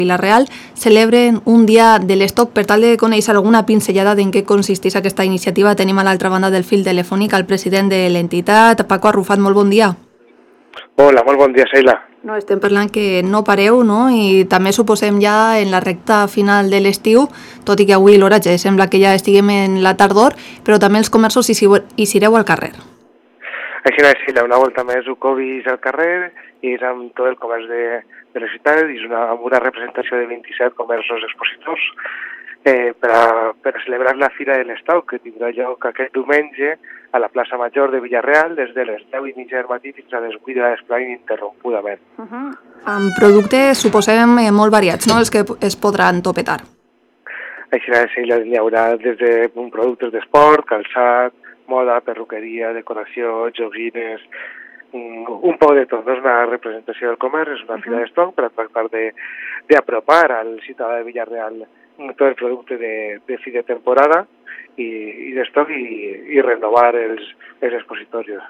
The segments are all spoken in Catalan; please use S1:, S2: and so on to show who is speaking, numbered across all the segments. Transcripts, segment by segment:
S1: Vila-real celebren un dia de l'estoc. Per tal de conèixer alguna pinzellada d'en què consisteix aquesta iniciativa, tenim a l'altra banda del fil telefònic el president de l'entitat, Paco Arrufat. Molt bon dia.
S2: Hola, molt bon dia, Sheila.
S1: No, estem parlant que no pareu, no? I també suposem ja en la recta final de l'estiu, tot i que avui l'oratge sembla que ja estiguem en la tardor, però també els comerços hi sereu al carrer.
S2: Així és, Sheila, una volta més ho covis al carrer i és amb tot el comerç de la ciutat i és amb una representació de 27 comerços expositors per a celebrar la Fira de l'Estoc, que tindrà lloc aquest diumenge a la plaça Major de Vila-real des de les 10:30 del matí fins a les 8 de l'esplai ininterrompudament.
S1: Amb productes, suposem, molt variats, no?, els que es podran topetar.
S2: Així és, hi haurà des de productes d'esport, calçat, moda, perruqueria, decoració, joguines, un poc de tot. No és una representació del comerç, és una fira d'estoc per a tractar d'apropar al ciutadà de Vila-real tot el producte de fi de temporada i d'estoc i renovar els expositoris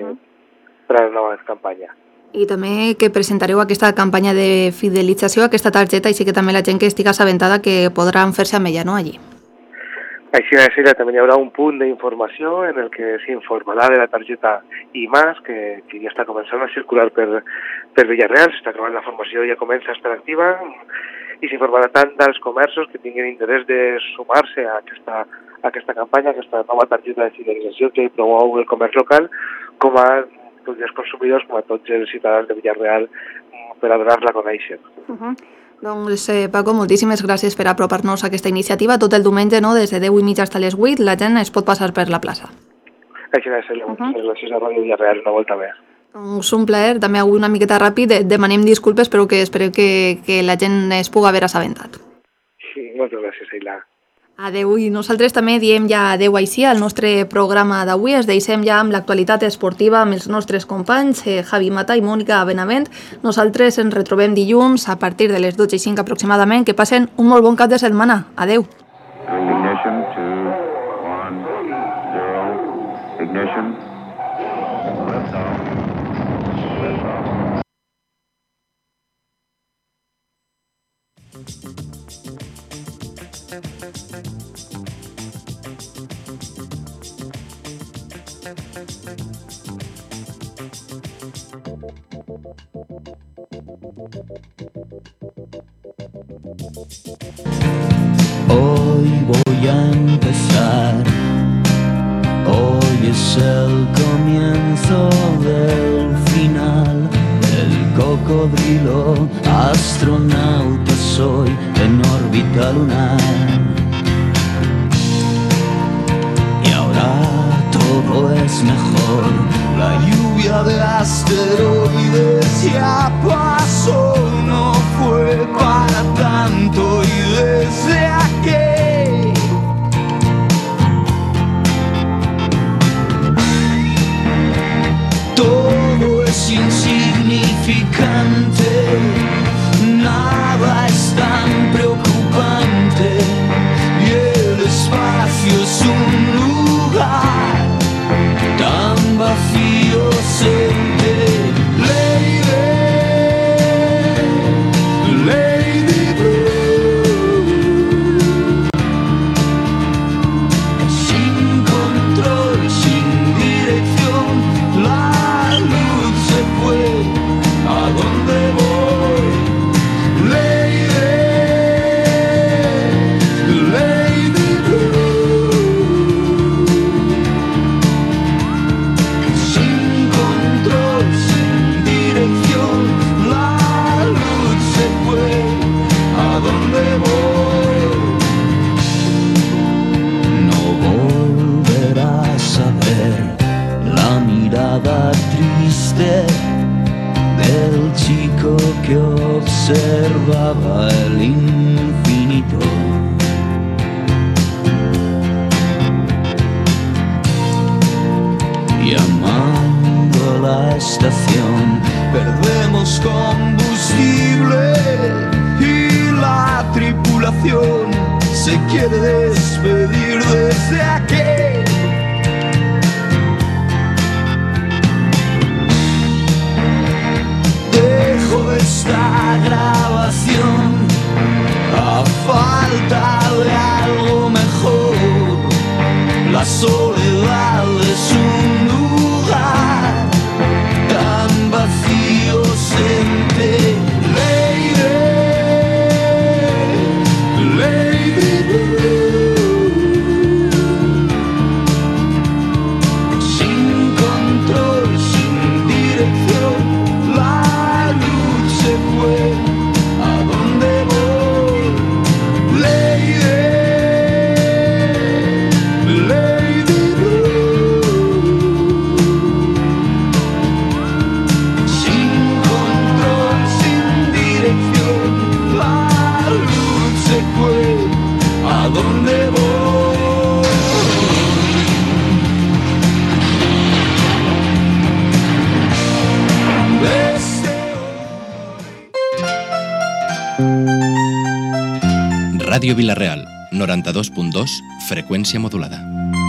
S2: per a la nova campanya.
S1: I també que presentareu aquesta campanya de fidelització, aquesta targeta, i sí que també la gent que estigui assabentada que podran fer-se amb ella, no?, allí.
S2: Així és, també hi haurà un punt d'informació en el que s'informarà de la targeta IMAS, que ja està començant a circular per Vila-real, s'està acabant la formació, ja comença a estar activa, i s'informarà tant dels comerços que tinguin interès de sumar-se a aquesta campanya, a aquesta nova targeta de fidelització que promou el comerç local, com a tots els consumidors, com a tots els ciutadans de Vila-real, per a donar-la a conèixer.
S1: Doncs, Paco, moltíssimes gràcies per apropar-nos a aquesta iniciativa. Tot el diumenge, no?, des de 10:30 fins a les 8, la gent es pot passar per la plaça.
S2: Així és, gràcies a Ràdio Vila-real una volta més.
S1: Doncs un plaer, també avui una miqueta ràpid, demanem disculpes, però que esperem que la gent es pugui haver assabentat.
S2: Sí, moltes gràcies, Sheila.
S1: Adeu, i nosaltres també diem ja adeu així al nostre programa d'avui. Es deixem ja amb l'actualitat esportiva amb els nostres companys, Javi Mata i Mònica Benavent. Nosaltres ens retrobem dilluns a partir de les 12:05 aproximadament. Que passen un molt bon cap de setmana. Adeu.
S3: Ignition, 2, 1, 0, ignition, lift off.
S4: Hoy voy a empezar, hoy es el comienzo del final. El cocodrilo astronauta soy en órbita lunar. Y ahora todo es mejor, la lluvia de asteroides ya pasó, no fue para tanto y desde aquí todo es insignificante, nada es tan preocupante y el espacio es un lugar tan vacío siente. Lady Blue, sin control, sin dirección, la luz se fue, ¿a dónde voy? Lady Blue, sin control, sin dirección, la luz se fue, ¿a dónde voy? No volverás a ver la mirada triste del chico que observaba el infinito. Llamando a la estación, perdemos combustible y la tripulación se quiere despedir desde aquí. Dejo esta grabación ¿A dónde voy?
S5: Ràdio Vila-real, 92.2, freqüència modulada.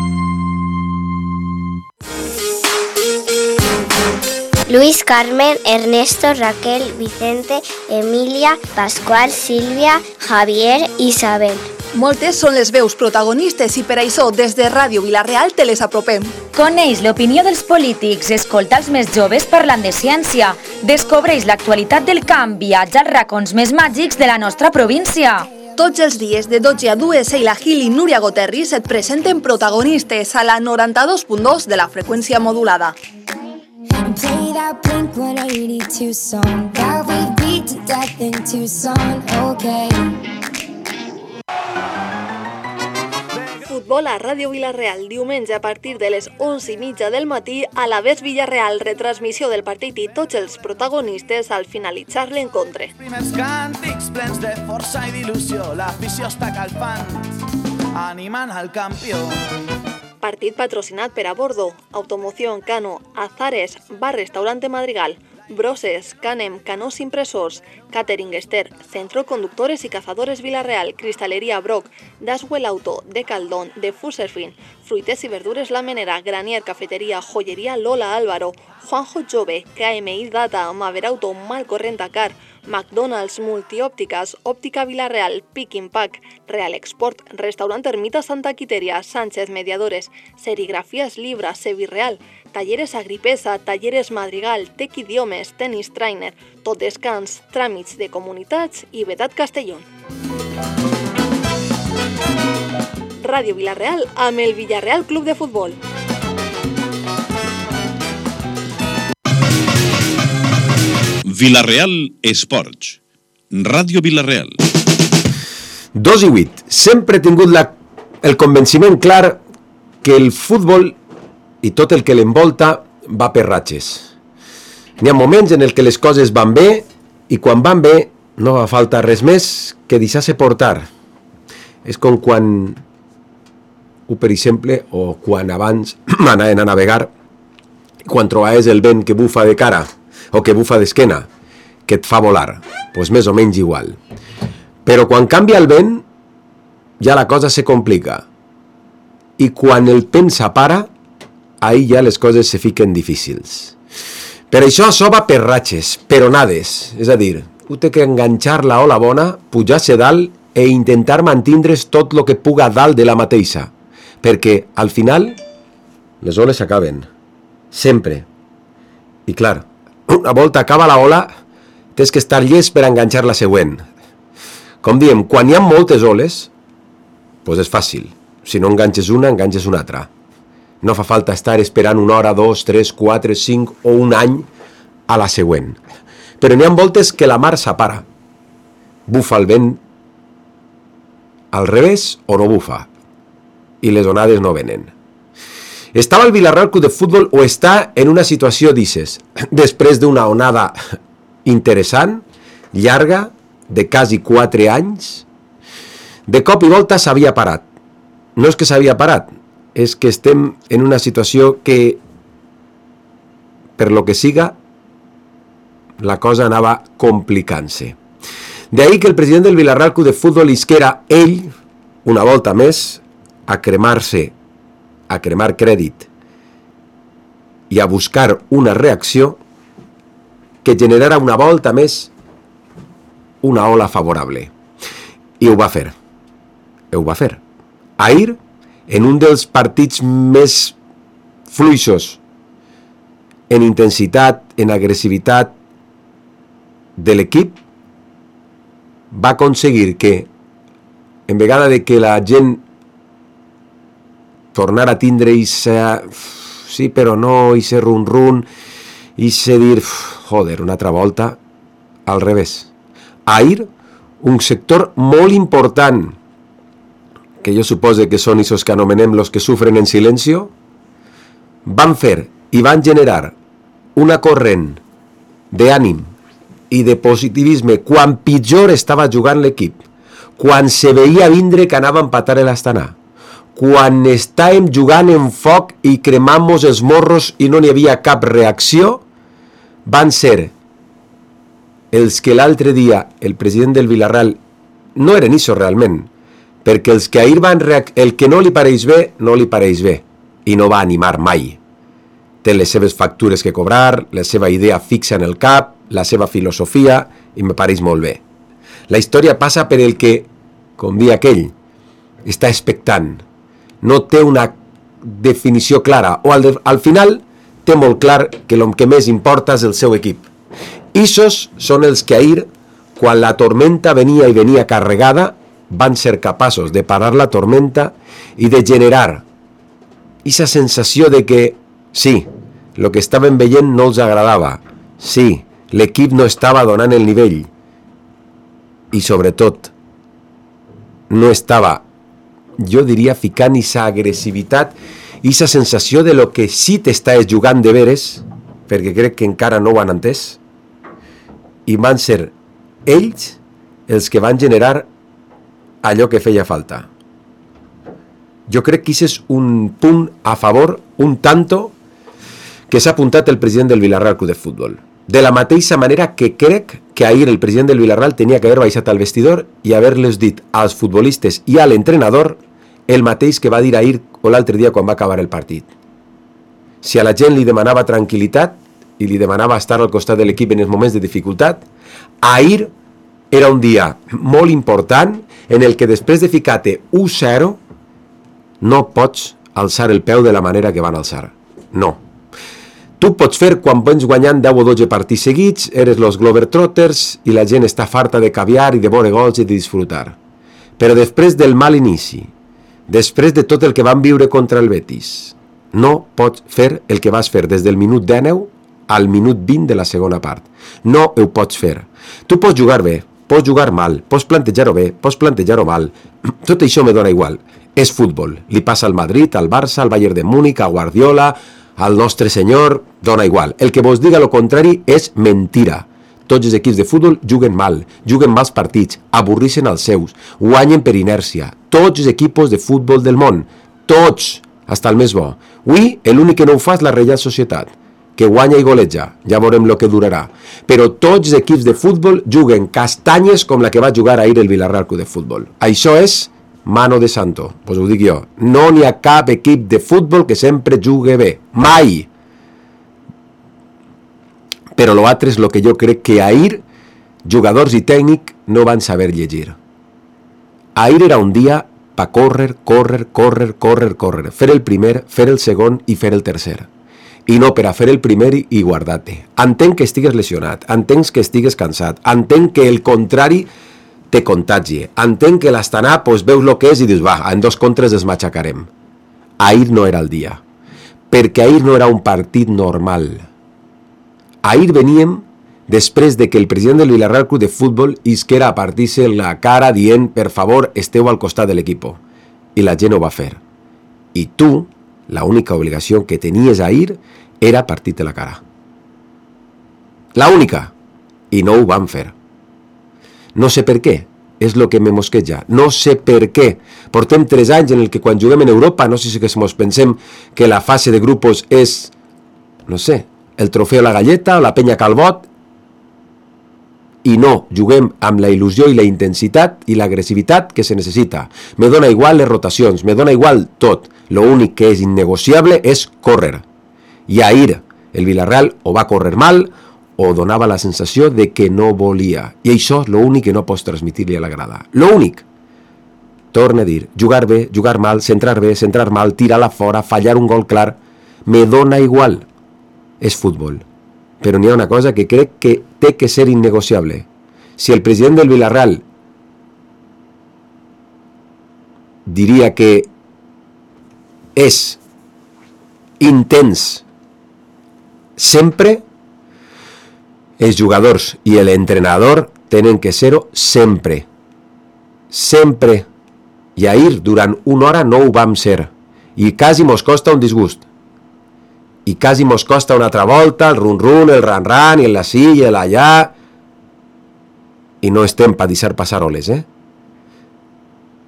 S6: Luis, Carmen, Ernesto, Raquel, Vicente, Emilia, Pascual, Sílvia, Javier, Isabel.
S1: Moltes són les veus protagonistes i per això des de Ràdio Vila-real te les apropem.
S7: Coneix l'opinió dels polítics, escolta els més joves parlant de ciència, descobreix l'actualitat del camp, viatja als racons més màgics de la nostra província.
S1: Tots els dies de 12 a 2, Seila Gil i Núria Goterris et presenten protagonistes a la 92.2 de la freqüència modulada.
S8: Play that Blink-182 song that we beat to death in Tucson, okay.
S1: Futbol a Ràdio Vila-real, diumenge a partir de les 11:30 del matí, a la Vés Villarreal, retransmissió del partit i tots els protagonistes al finalitzar l'encontre.
S9: Primers càntics plens de força i d'il·lusió, l'afició està calfant, animant al campió.
S1: Partit patrocinat per Abordo, Automoción Cano, Azares, Bar Restaurante Madrigal, Broses, Canem, Canós Impresors, Catering Ester, Centro Conductores y Cazadores Vila-real, Cristalería Broc, Daswell Auto, De Caldón, De Fuserfin, Fruites y Verdures La Menera, Granier Cafetería, Joyería Lola Álvaro, Juanjo Jove, KMI Data, Maverauto, Malcorrenta Car, McDonald's, Multiópticas, Óptica Vila-real, Pick and Pack, Real Export, Restaurant Ermita Santa Quiteria, Sánchez Mediadores, Serigrafías Libra, Sevirreal, Talleres Agripesa, Talleres Madrigal, Tec Idiomes, Tenis Trainer, Tot Descans, Tràmits de Comunitats i Vedat Castellón. Ràdio Vila-real amb el Villarreal Club de Futbol.
S10: Vila-real Esports. Ràdio Vila-real.
S11: 2:08. Sempre he tingut el convenciment clar que el futbol i tot el que l'envolta va per ratxes. N'hi ha moments en els que les coses van bé i quan van bé no fa falta res més que deixar-se portar. És com quan, per exemple, o quan abans anaven a navegar, quan trobaves el vent que bufa de cara o que bufa d'esquena, que et fa volar, doncs més o menys igual. Però quan canvia el vent, ja la cosa se complica. I quan el vent s'apara, ahí ja les coses se fiquen difícils. Per això va per ratxes, per onades. És a dir, tu té que enganxar la ola bona, pujar-se dalt e intentar mantindre's tot el que puga dalt de la mateixa. Perquè, al final, les oles s'acaben. Sempre. I clar, una volta acaba la ola, tens que estar llest per enganxar la següent. Com diem, quan hi ha moltes oles, doncs és fàcil. Si no enganxes una, enganxes una altra. No fa falta estar esperant una hora, 2, 3, 4, 5 o un any a la següent. Però n'hi ha voltes que la mar s'apara. Bufa el vent al revés o no bufa. I les onades no venen. Estava el Villarreal Club de Futbol o està en una situació d'ixes, després d'una onada interessant, llarga, de quasi 4 anys. De cop i volta s'havia parat. No és que s'havia parat, és que estem en una situació que, per lo que siga, la cosa anava complicant-se. D'ahí que el president del Villarreal Club de Futbol isquera ell, una volta més, a cremar-se, a cremar crèdit i a buscar una reacció que generara una volta més una ola favorable. I ho va fer. Ho va fer. Ahir, en un dels partits més fluixos en intensitat, en agressivitat de l'equip, va aconseguir que, en vegada de que la gent tornar a tindre sí, però no, i se run-run, i se dir, joder, una altra volta, al revés. Ahir, un sector molt important, que jo supose que són esos que anomenem los que sufren en silencio, van fer i van generar una corrent d'ànim i de positivisme quan pitjor estava jugant l'equip, quan se veia vindre que anava a empatar l'Astana, quan estàvem jugant en foc i cremant-nos els morros i no n'hi havia cap reacció, van ser els que l'altre dia el president del Villarreal no eren això realment, perquè els que ahir van el que no li pareix bé, no li pareix bé, i no va animar mai. Té les seves factures que cobrar, la seva idea fixa en el cap, la seva filosofia, i me pareix molt bé. La història passa per el que, com dia aquell, està expectant, no té una definició clara, o al final té molt clar que el que més importa és el seu equip. Ixos són els que ahir, quan la tormenta venia i venia carregada, van ser capaços de parar la tormenta i de generar aquesta sensació de que sí, el que estaven veient no els agradava, sí, l'equip no estava donant el nivell i sobretot no estava, jo diria, ficant aquesta agressivitat i aquesta sensació de lo que sí t'estàs jugant de veres, perquè crec que encara no ho han entès, i van ser ells els que van generar allò que feia falta. Jo crec que això és un punt a favor, un tanto, que s'ha apuntat el president del Villarreal Club de Futbol. De la mateixa manera que crec que ahir el president del Villarreal tenia que haver baixat al vestidor i haver-les dit als futbolistes i a l'entrenador el mateix que va dir ahir o l'altre dia quan va acabar el partit. Si a la gent li demanava tranquil·litat i li demanava estar al costat de l'equip en els moments de dificultat, ahir era un dia molt important en el que després de ficar-te 1-0 no pots alçar el peu de la manera que van alçar. No. Tu pots fer quan vens guanyant 10 o 12 partits seguits, eres los Globetrotters i la gent està farta de caviar i de veure gols i de disfrutar. Però després del mal inici, després de tot el que van viure contra el Betis, no pots fer el que vas fer des del minut 19 al minut 20 de la segona part. No ho pots fer. Tu pots jugar bé, pots jugar mal, pots plantejar-ho bé, pots plantejar-ho mal. Tot això me dona igual. És futbol. Li passa al Madrid, al Barça, al Bayern de Múnich, a Guardiola, al nostre senyor, dona igual. El que vos diga lo contrari és mentira. Tots els equips de futbol juguen mal, juguen mals partits, avorrixen els seus, guanyen per inèrcia. Tots els equips de futbol del món, tots, hasta el més bo. Avui, l'únic que no ho fa és la Reial Societat, que guanya i goleja, ja veurem lo que durarà. Però tots els equips de futbol juguen castanyes com la que va jugar ahir el Villarreal Club de Futbol. Això és mano de santo, pues ho dic jo. No n'hi ha cap equip de futbol que sempre jugui bé, mai. Però l'altre és el que jo crec que ahir jugadors i tècnic no van saber llegir. Ahir era un dia per córrer, fer el primer, fer el segon i fer el tercer. I no per a fer el primer i guardar-te. Entenc que estigues lesionat, entenc que estigues cansat, entenc que el contrari te contagi, entenc que l'Astana pues, veus el que és i dius, va, en 2 contres es matxacarem. Ahir no era el dia, perquè ahir no era un partit normal. Ahir veníem després de que el president del Villarreal Club de Futbol isquera a partir-se la cara dient, per favor, esteu al costat de l'equip. I la gent ho va fer. I tu, la única obligació que tenies ahir era partir-te la cara. La única. I no ho van fer. No sé per què, és el que me mosqueja. No sé per què. Portem 3 anys en el que quan juguem en Europa, no sé si ens pensem que la fase de grupos és, no sé, el trofeu a la galleta o la penya calbot, i no, juguem amb la il·lusió i la intensitat i l'agressivitat que se necessita. Me dona igual les rotacions, me dona igual tot. L'únic que és innegociable és córrer. I ahir el Villarreal o va córrer mal o donava la sensació de que no volia. I això és l'únic que no pots transmitir-li a la grada. L'únic. Torna a dir, jugar bé, jugar mal, centrar bé, centrar mal, tirar-la fora, fallar un gol clar. Me dona igual. És futbol. Però n'hi ha una cosa que crec que té que ser innegociable. Si el president del Villarreal diria que és intens sempre, els jugadors i l'entrenador tenen que ser-ho sempre. Sempre. I ahir, durant 1 hora, no ho vam ser. I quasi mos costa un disgust. I quasi mos costa una altra volta, el run-run, el ran-ran, i el l'ací i el allà. I no estem per deixar passar oles,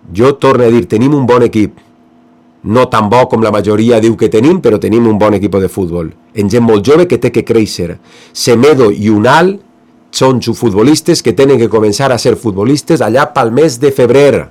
S11: Jo torno a dir, tenim un bon equip. No tan bo com la majoria diu que tenim, però tenim un bon equip de futbol. En gent molt jove que té que créixer. Semedo i Unal són futbolistes que tenen que començar a ser futbolistes allà pel mes de febrer.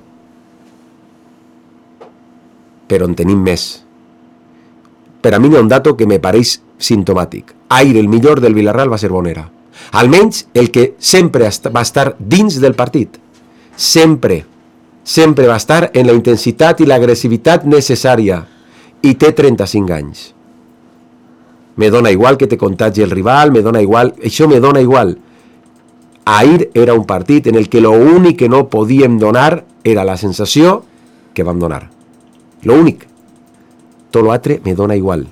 S11: Però en tenim més. Per a mi hi ha un dato que me pareix sintomàtic. Ahir el millor del Villarreal va ser Bonera. Almenys el que sempre va estar dins del partit. Sempre va estar en la intensitat i l'agressivitat necessària. I té 35 anys. Me dona igual que te contagi el rival, me dona igual, això me dona igual. Ahir era un partit en el que lo únic que no podíem donar era la sensació que vam donar. Lo únic. Tot l'altre me dona igual.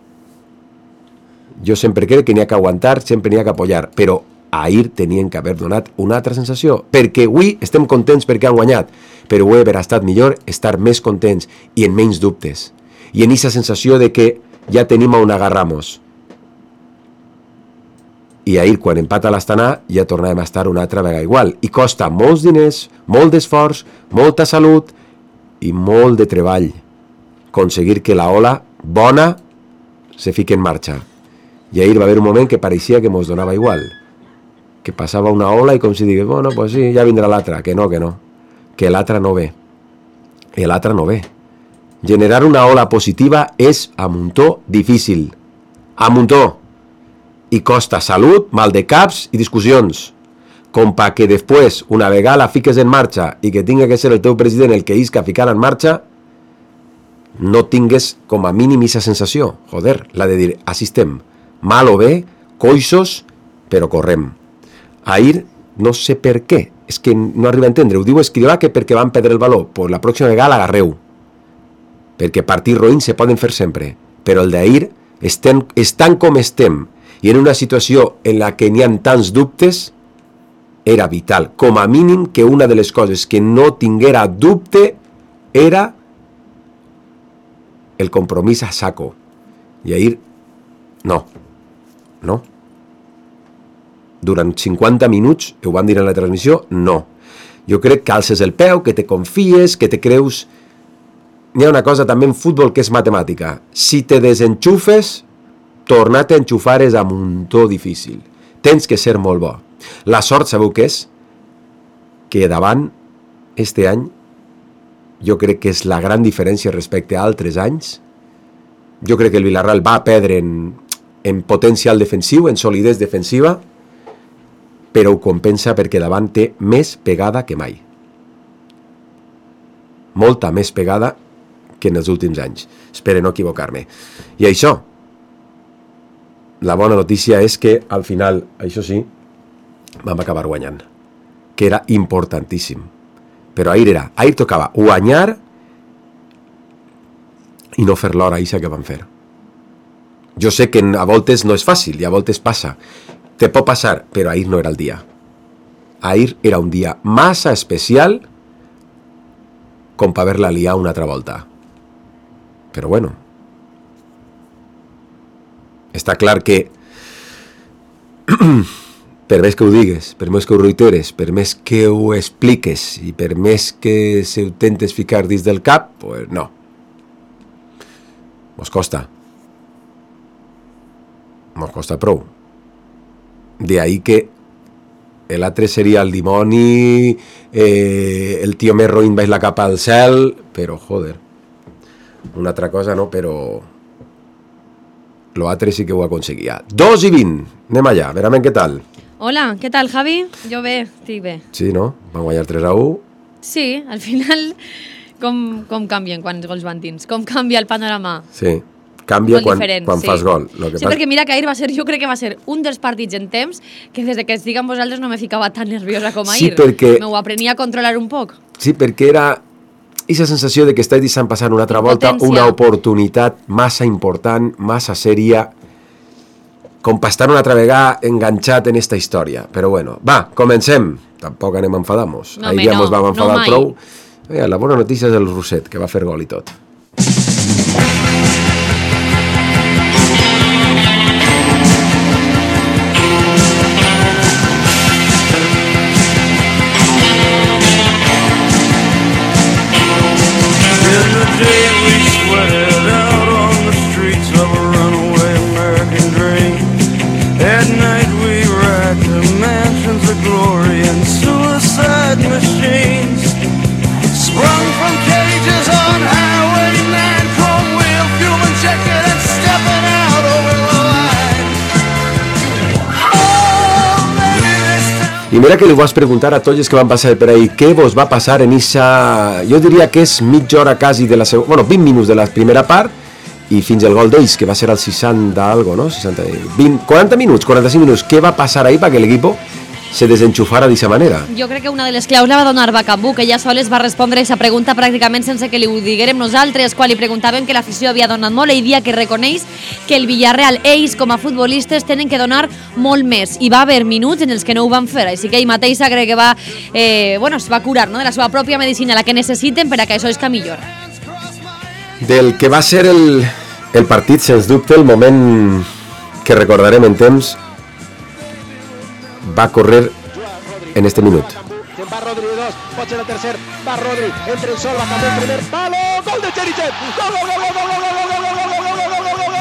S11: Jo sempre crec que n'hi ha que aguantar, sempre n'hi ha que apoyar, però ahir tenien que haver donat una altra sensació, perquè avui estem contents perquè han guanyat, però ho haver estat millor estar més contents i en menys dubtes, i en aquesta sensació de que ja tenim on agarramos. I ahir, quan empata l'Astana, ja tornàvem a estar una altra vegada igual, i costa molts diners, molt d'esforç, molta salut i molt de treball aconseguir que la ola bona se fique en marxa. I ahir va haver un moment que pareixia que mos donava igual, que passava una ola i com si digués, bueno, pues sí, ja vindrà l'altra, que no, que l'altra no ve. I l'altra no ve. Generar una ola positiva és a muntó difícil. A muntó. I costa salut, mal de caps i discussions. Com pa que després, una vegada la fiques en marxa i que tinga que ser el teu president el que isca a ficar en marxa, no tingues com a mínim aquesta sensació. Joder, la de dir, així estem. Mal o bé, coixos, però correm. Ahir, no sé per què, és que no arriba a entendre. Ho diu Escrivà que perquè van perdre el valor, pues la pròxima vegada l'agarreu. Perquè partits roïns se poden fer sempre, però el d'ahir, estan com estem, i en una situació en la que n'hi ha tants dubtes, era vital. Com a mínim que una de les coses que no tinguera dubte era el compromís a saco. I ahir, no. Durant 50 minuts, ho vam dir en la transmissió, no. Jo crec que alces el peu, que te confies, que te creus. N'hi ha una cosa també en futbol que és matemàtica. Si te desenxufes, tornar-te a enxufar és a muntó difícil. Tens que ser molt bo. La sort, sabeu què és? Que davant, este any, jo crec que és la gran diferència respecte a altres anys. Jo crec que el Villarreal va perdre en potencial defensiu, en solidesa defensiva, però ho compensa perquè davant té més pegada que mai. Molta més pegada que en els últims anys. Espero no equivocar-me. I això, la bona notícia és que al final, això sí, vam acabar guanyant, que era importantíssim. Però ahir tocava guanyar i no fer l'hora eixa que vam fer. Jo sé que a voltes no és fàcil i a voltes passa. Te pot passar, però ahir no era el dia. Ahir era un dia massa especial com per haver-la liat una altra volta. Però bueno, està clar que per més que ho digues, per més que ho reiteres, per més que ho expliques i per més que se ho tentes ficar dins del cap, pues no. Mos costa prou. De ahí que l'altre seria el dimoni, el tio més roïn baix la capa al cel, però joder, una altra cosa no, però l'altre sí que ho aconseguia. 2:20, anem allà, verament què tal?
S12: Hola, què tal, Javi? Jo bé, estic bé.
S11: Sí, no? Van guanyar 3-1.
S12: Sí, al final com canvien quan els gols van dins, com canvia el panorama.
S11: Sí, canvia quan fas gol.
S12: Sí, perquè mira que ahir jo crec que va ser un dels partits en temps que des que estic amb vosaltres no me ficava tan nerviosa com ahir.
S11: Sí, perquè
S12: m'ho aprenia a controlar un poc.
S11: Sí, perquè era aquesta sensació de que estàs deixant passar una altra volta, una oportunitat massa important, massa sèria, com per estar una altra vegada enganxat en esta història. Però bueno, va, comencem. Tampoc anem a enfadar-nos. Ahir ja ens vam enfadar prou. La bona notícia és el Roset, que va fer gol i tot. I mira que li vas preguntar a tots els que van passar per ahí què vos va passar en esa... Jo diria que és mitja hora quasi de la segona... Bueno, 20 minuts de la primera part i fins al gol d'ells, que va ser al 60 algo, ¿no? 60, 20, 40 minuts, 45 minuts. Què va passar ahí perquè l'equip se desenxufara d'esa manera?
S12: Jo crec que una de les claus la va donar Bakambu, que ella sols va respondre a aquesta pregunta pràcticament sense que li ho diguérem nosaltres, quan li preguntàvem que l'afició havia donat molt, ell dia que reconeix que el Villarreal, ells com a futbolistes, tenen que donar molt més, i va haver minuts en els que no ho van fer, així que ell mateixa crec que va, es va curar, no?, de la seva pròpia medicina, la que necessiten per a que això és millor.
S11: Del que va ser el partit, sens dubte, el moment que recordarem en temps va correr en este minut.
S13: Va Rodri de dos, pot ser el tercer, va Rodri, entra el sol, va cap el primer palo, gol de Cherichev, gol, gol, gol, gol, gol, gol, gol, gol, gol, gol, gol, gol, gol,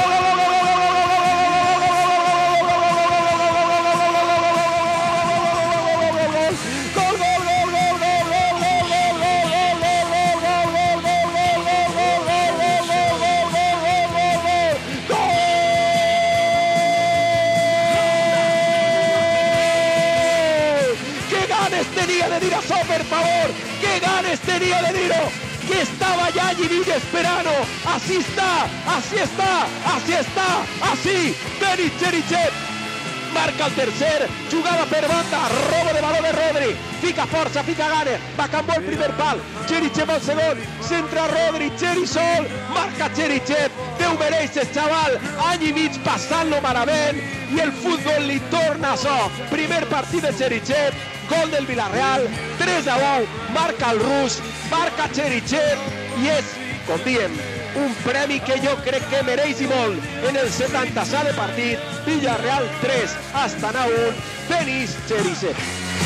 S13: tenía de Diro, por favor, qué ganes tenía de Diro, que estaba ya allí esperando, así está, así está, así está, así, Denis Cherichev marca el tercer, jugada per banda, robo de baló de Rodri, fica força, fica gana, Bakambu el primer pal, Cherichev el segon, centra Rodri, Cherisol, marca Cherichev, Déu mereix el xaval, any i mig passant-lo malament, i el futbol li torna a so, primer partit de Cherichev, gol del Villarreal, 3-1, marca el rus, marca Cherichev, i és, com diem, un premi que jo crec que mereix i molt. En el 70è de partit, Villarreal 3, Astana 1, Denis Cherichev.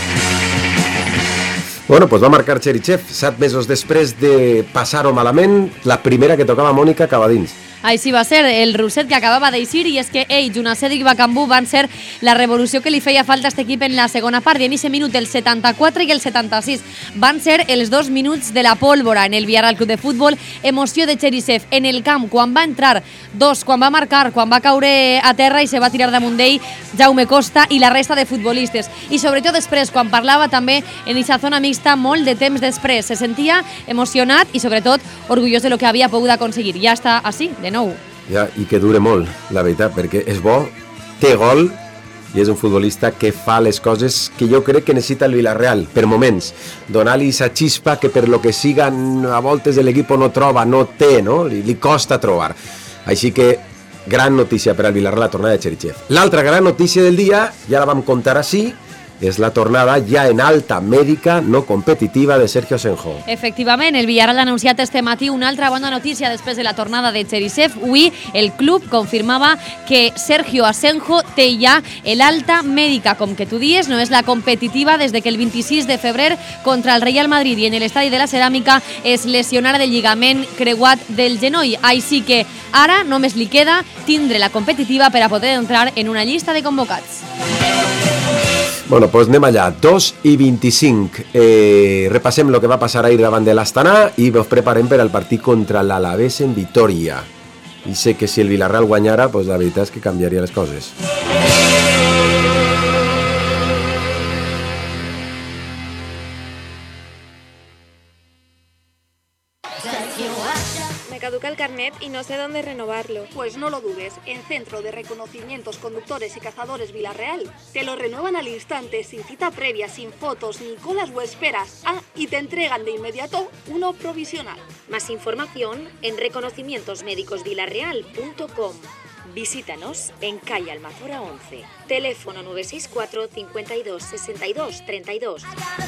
S11: Bueno, pues va marcar Cherichev 7 mesos després de passar-ho malament, la primera que tocava Mònica acaba dins.
S12: Així va ser el russet que acabava d'eixir, i és que ell, Junasedic i Bakambu van ser la revolució que li feia falta a aquest equip en la segona part, i en aquest minut el 74 i el 76 van ser els 2 minuts de la pólvora en el Villarreal Club de Futbol. Emoció de Cherichev en el camp quan va entrar, quan va marcar, quan va caure a terra i se va tirar damunt d'ell Jaume Costa i la resta de futbolistes, i sobretot després quan parlava també en aquesta zona mixta molt de temps després, se sentia emocionat i sobretot orgullós de lo que havia pogut aconseguir. Ja està així, de nou.
S11: Ja, i que dure molt, la veritat, perquè és bo, té gol i és un futbolista que fa les coses que jo crec que necessita el Villarreal, per moments, donar-li aquesta xispa que per lo que siga a voltes l'equip no troba, no té, no? Li costa trobar. Així que gran notícia per al Villarreal la tornada de Cherichev. L'altra gran notícia del dia, ja la vam contar així, és la tornada ja en alta mèdica no competitiva de Sergio Asenjo.
S12: Efectivament, el Villarreal ha anunciat este matí una altra bona notícia després de la tornada de Cherichev. Avui el club confirmava que Sergio Asenjo té ja l'alta mèdica, com que tu dies, no és la competitiva des de que el 26 de febrer contra el Real Madrid i en l'estadi de la Ceràmica es lesionara del lligament creuat del genoll. Així que ara només li queda tindre la competitiva per a poder entrar en una llista de convocats.
S11: Bueno, doncs anem allà, 2:25. Repassem el que va passar ahir davant de l'Astana i ens preparem per al partit contra l'Alavés en Vitoria. I sé que si el Villarreal guanyara, doncs la veritat és que canviaria les coses.
S14: Caduca el carnet y no sé dónde renovarlo.
S1: Pues no lo dudes, en Centro de Reconocimientos Conductores y Cazadores Villarreal te lo renuevan al instante, sin cita previa, sin fotos, ni colas o esperas. Y te entregan de inmediato uno provisional.
S7: Más información en reconocimientosmédicosvillarreal.com. Visítanos en calle Almazora 11. Teléfono 964 52 62 32.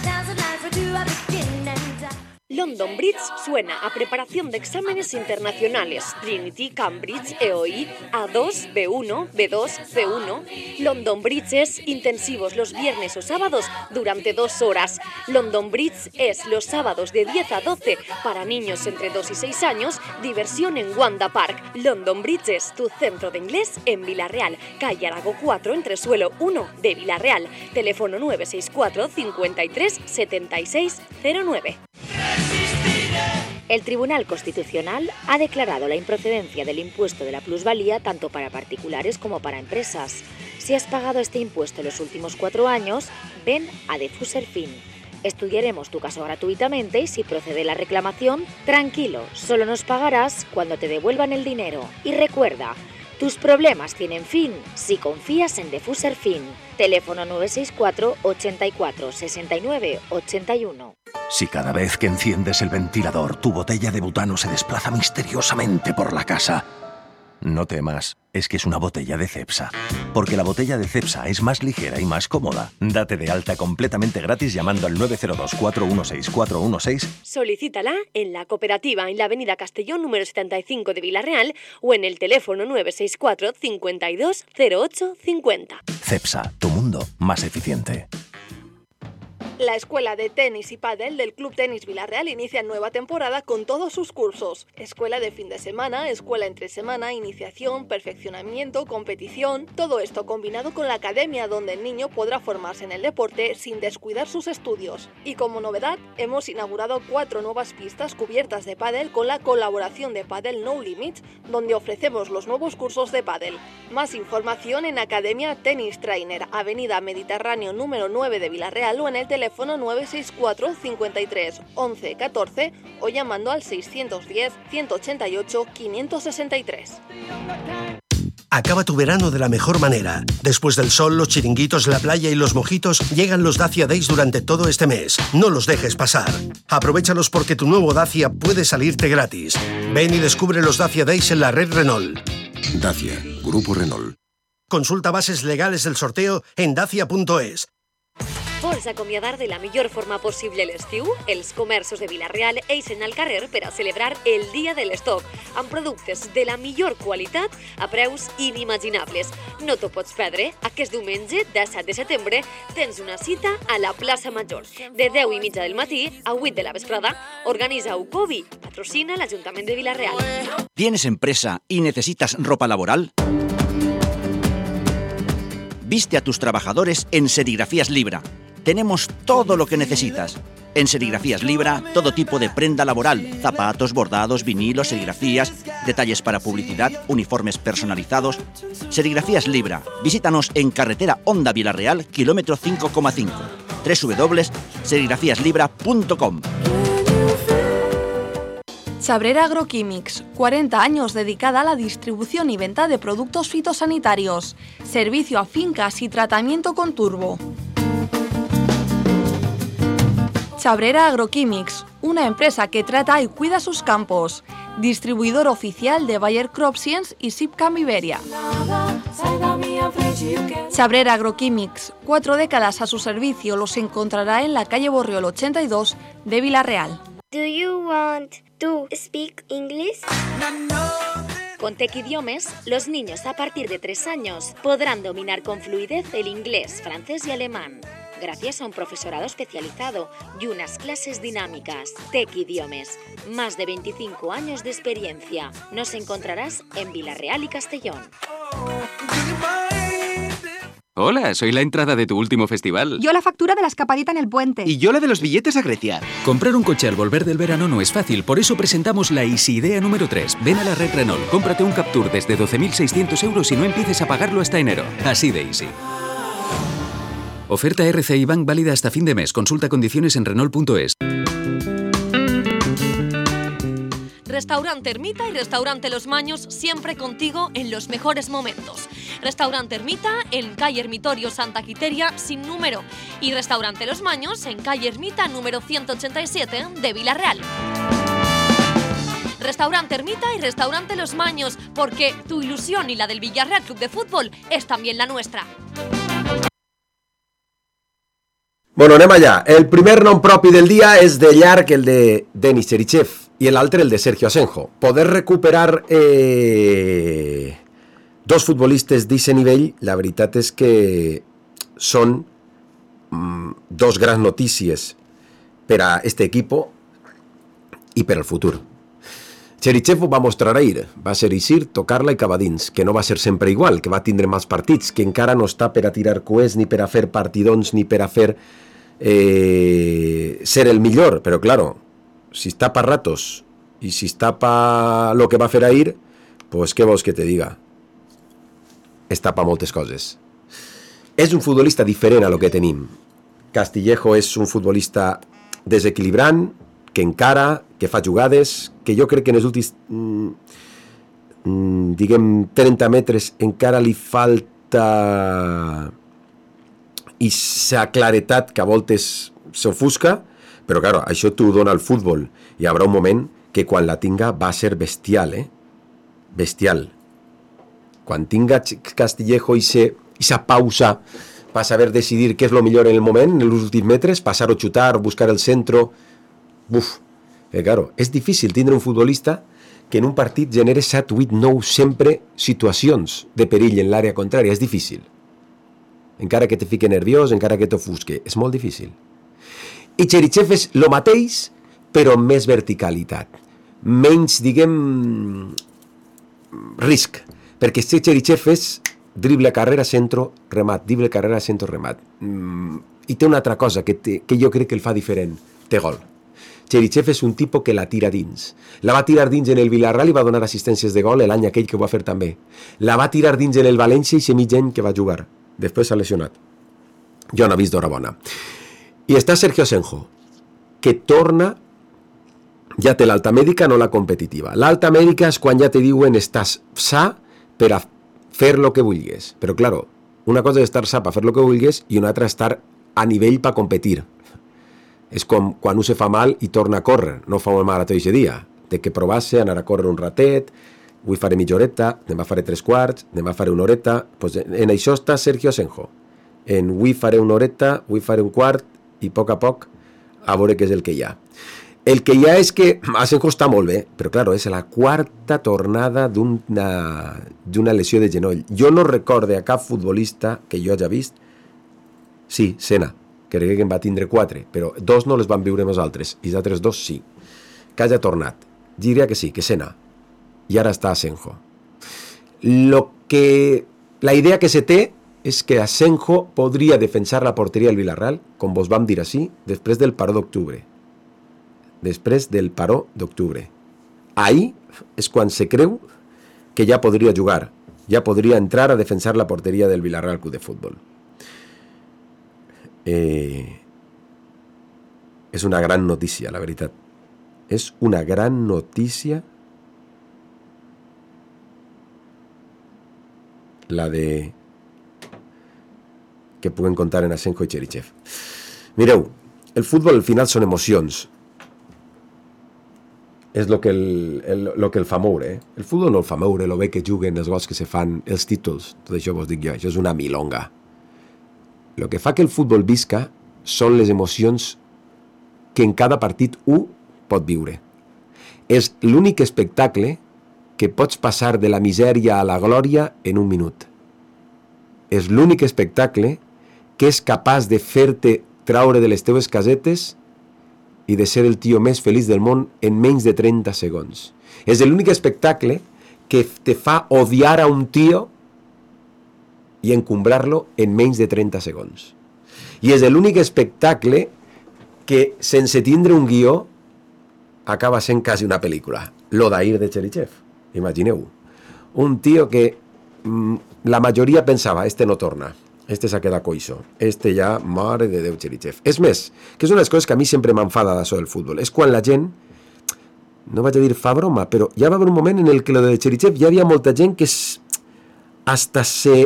S15: London Bridge suena a preparación de exámenes internacionales. Trinity, Cambridge, EOI, A2, B1, B2, C1. London Bridge es intensivos los viernes o sábados durante 2 horas. London Bridge es los sábados de 10 a 12 para niños entre 2 y 6 años, diversión en Wanda Park. London Bridge es tu centro de inglés en Villarreal, calle Arago 4, entresuelo 1 de Villarreal. Teléfono 964 53 76 09. El Tribunal Constitucional ha declarado la improcedencia del impuesto de la plusvalía tanto para particulares como para empresas. Si has pagado este impuesto en los últimos 4 años, ven a Defuserfin. Estudiaremos tu caso gratuitamente y si procede la reclamación, tranquilo, solo nos pagarás cuando te devuelvan el dinero. Y recuerda, tus problemas tienen fin si confías en Defuserfin. Teléfono 964 84 69 81.
S16: Si cada vez que enciendes el ventilador tu botella de butano se desplaza misteriosamente por la casa, no temas, es que es una botella de Cepsa. Porque la botella de Cepsa es más ligera y más cómoda. Date de alta completamente gratis llamando al 902-416-416.
S15: Solicítala en la cooperativa en la avenida Castellón número 75 de Villarreal o en el teléfono 964 52 08 50.
S16: Cepsa, tu mundo más eficiente.
S1: La Escuela de Tenis y Pádel del Club Tenis Villarreal inicia nueva temporada con todos sus cursos. Escuela de fin de semana, escuela entre semana, iniciación, perfeccionamiento, competición... Todo esto combinado con la academia donde el niño podrá formarse en el deporte sin descuidar sus estudios. Y como novedad, hemos inaugurado 4 nuevas pistas cubiertas de pádel con la colaboración de Padel No Limits, donde ofrecemos los nuevos cursos de pádel. Más información en Academia Tennis Trainer, Avenida Mediterráneo número 9 de Villarreal o en el teléfono 964 53 11 14 o llamando al 610 188 563.
S17: Acaba tu verano de la mejor manera. Después del sol, los chiringuitos, la playa y los mojitos, llegan los Dacia Days durante todo este mes. No los dejes pasar. Aprovéchalos porque tu nuevo Dacia puede salirte gratis. Ven y descubre los Dacia Days en la red Renault.
S16: Dacia, Grupo Renault.
S17: Consulta bases legales del sorteo en dacia.es.
S15: Vols acomiadar de la millor forma possible l'estiu? Els comerços de Villarreal eixen al carrer per a celebrar el Dia de l'Estoc, amb productes de la millor qualitat a preus inimaginables. No t'ho pots perdre. Aquest diumenge, 17 de setembre, tens una cita a la plaça Major. De 10:30 del matí a 8 de la vesprada, organitza Ucovi, patrocina l'Ajuntament de Villarreal.
S18: ¿Tienes empresa y necesitas ropa laboral? Viste a tus trabajadores en Serigrafías Libra. Tenemos todo lo que necesitas. En Serigrafías Libra, todo tipo de prenda laboral, zapatos, bordados, vinilos, serigrafías, detalles para publicidad, uniformes personalizados. Serigrafías Libra. Visítanos en carretera Honda Villarreal, kilómetro 5,5. www.serigrafiaslibra.com.
S1: Chabrera Agroquímics, 40 años dedicada a la distribución y venta de productos fitosanitarios. Servicio a fincas y tratamiento con turbo. Chabrera Agroquímics, una empresa que trata y cuida sus campos. Distribuidor oficial de Bayer Crop Science y Sipcam Iberia. Chabrera Agroquímics, 4 décadas a su servicio, los encontrará en la calle Borriol 82 de Villarreal.
S6: Do you want to speak English?
S15: Con Tec Idiomes, los niños a partir de 3 años podrán dominar con fluidez el inglés, francés y alemán, gracias a un profesorado especializado y unas clases dinámicas. Tec Idiomes, más de 25 años de experiencia. Nos encontrarás en Villarreal y Castellón.
S19: Hola, soy la entrada de tu último festival.
S20: Yo la factura de la escapadita en el puente.
S19: Y yo la de los billetes a Grecia. Comprar un coche al volver del verano no es fácil, por eso presentamos la Easy Idea número 3. Ven a la red Renault, cómprate un Captur desde 12.600 euros y no empieces a pagarlo hasta enero. Así de easy. Oferta RCI Bank válida hasta fin de mes. Consulta condiciones en Renault.es.
S12: Restaurante Ermita y Restaurante Los Maños, siempre contigo en los mejores momentos. Restaurante Ermita en calle Ermitorio Santa Quiteria sin número y Restaurante Los Maños en calle Ermita número 187 de Villarreal. Restaurante Ermita y Restaurante Los Maños, porque tu ilusión y la del Villarreal Club de Fútbol es también la nuestra.
S11: Bueno, anem allà. El primer nom propi del dia és de llarg el de Denis Cherichev i l'altre el de Sergio Asenjo. Poder recuperar dos futbolistes d'aquest nivell, la veritat és que són dos grans notícies per a este equipo i per al futur. Cherichev ho va mostrar ahir, va ser eixir, tocar-la i cap a dins, que no va ser sempre igual, que va tindre mals partits, que encara no està per a tirar coets, ni per a fer partidons, ni per a fer ser el millor, però claro, si està per ratos Y si es tapa lo que va a fer ahir, pues què vols que te diga? Es tapa moltes coses. És un futbolista diferent a lo que tenim. Castillejo és un futbolista desequilibrant, que encara, que fa jugades, que jo crec que en els últims 30 metres encara li falta i sa claretat que a voltes s'ofusca, però claro, això t'ho dona el futbol. Hi haurà un moment que quan la tinga va ser bestial, bestial. Quan tinga Castillejo i sa pausa para saber decidir què és lo millor en el moment, en els últims metres, passar o xutar, o buscar el centro. Claro, és difícil tindre un futbolista que en un partit genere 7, 8, 9 sempre situacions de perill en l'àrea contrària. És difícil. Encara que te fique nerviós, encara que t'ofusque. És molt difícil. I Cherichev és lo mateix, però amb més verticalitat. Menys, diguem, risc. Perquè Cherichev és drible, carrera, centro, remat. Drible, carrera, centro, remat. I té una altra cosa que jo crec que el fa diferent. Té gol. Cherichev és un tipus que la tira dins. La va tirar dins en el Villarreal i va donar assistències de gol l'any aquell que ho va fer també. La va tirar dins en el València i ser mig any que va jugar. Després s'ha lesionat. Jo no he vist d'hora bona. I està Sergio Asenjo, que torna, ja té l'alta mèdica, no la competitiva. L'alta mèdica és quan ja te diuen estàs sa per a fer lo que vulguis. Però, claro, una cosa és estar sa per fer lo que vulguis i una altra estar a nivell per competir. És com quan un se fa mal i torna a córrer, no fa un marató aquest dia. Té que provar-se, anar a córrer un ratet, avui faré mitja horeta, demà faré 3/4, demà faré una horeta. Pues en això està Sergio Asenjo. En avui faré una horeta, avui faré un quart, i a poc a veure què és el que hi ha. El que hi ha és que Asenjo està molt bé, però clar, és la quarta tornada d'una lesió de genoll. Jo no recorde a cap futbolista que jo hagi vist, sí, Senna, crec que en va tindre 4, però 2 no les van viure nosaltres, i els altres 2 sí, que hagi tornat. Diria que sí, que Senna, i ara està Asenjo. La idea que se té és que Asenjo podria defensar la porteria del Villarreal, com vos vam dir així, després del paró d'octubre. Després del paró d'octubre. Ahí és quan se creu que ja podria jugar, ja podria entrar a defensar la porteria del Villarreal Club de Futbol. És una gran notícia, la veritat. És una gran notícia la de que puguem comptar en Asenjo i Cherichev. Mireu, el futbol al final són emocions. És el que el fa moure. El futbol no el fa moure, el bé que juguen, els gols que se fan, els títols, tot això vos dic jo, això és una milonga. El que fa que el futbol visca són les emocions que en cada partit pot viure. És l'únic espectacle que pots passar de la misèria a la glòria en un minut. És l'únic espectacle que és capaç de fer-te traure de les teves casetes i de ser el tio més feliç del món en menys de 30 segons. És l'únic espectacle que te fa odiar a un tio i encumbrar-lo en menys de 30 segons. I és l'únic espectacle que, sense tindre un guió, acaba sent quasi una pel·lícula. Lo d'ahir de Cherichev. Imagineu. Un tio que la majoria pensava, este no torna, este s'ha quedat coixo, este ja, mare de Déu, Cherichev. És més, que és una de les coses que a mi sempre m'enfada d'això del futbol, és quan la gent, no vaig a dir fa broma, però ja va haver un moment en el que lo de Cherichev hi havia molta gent que hasta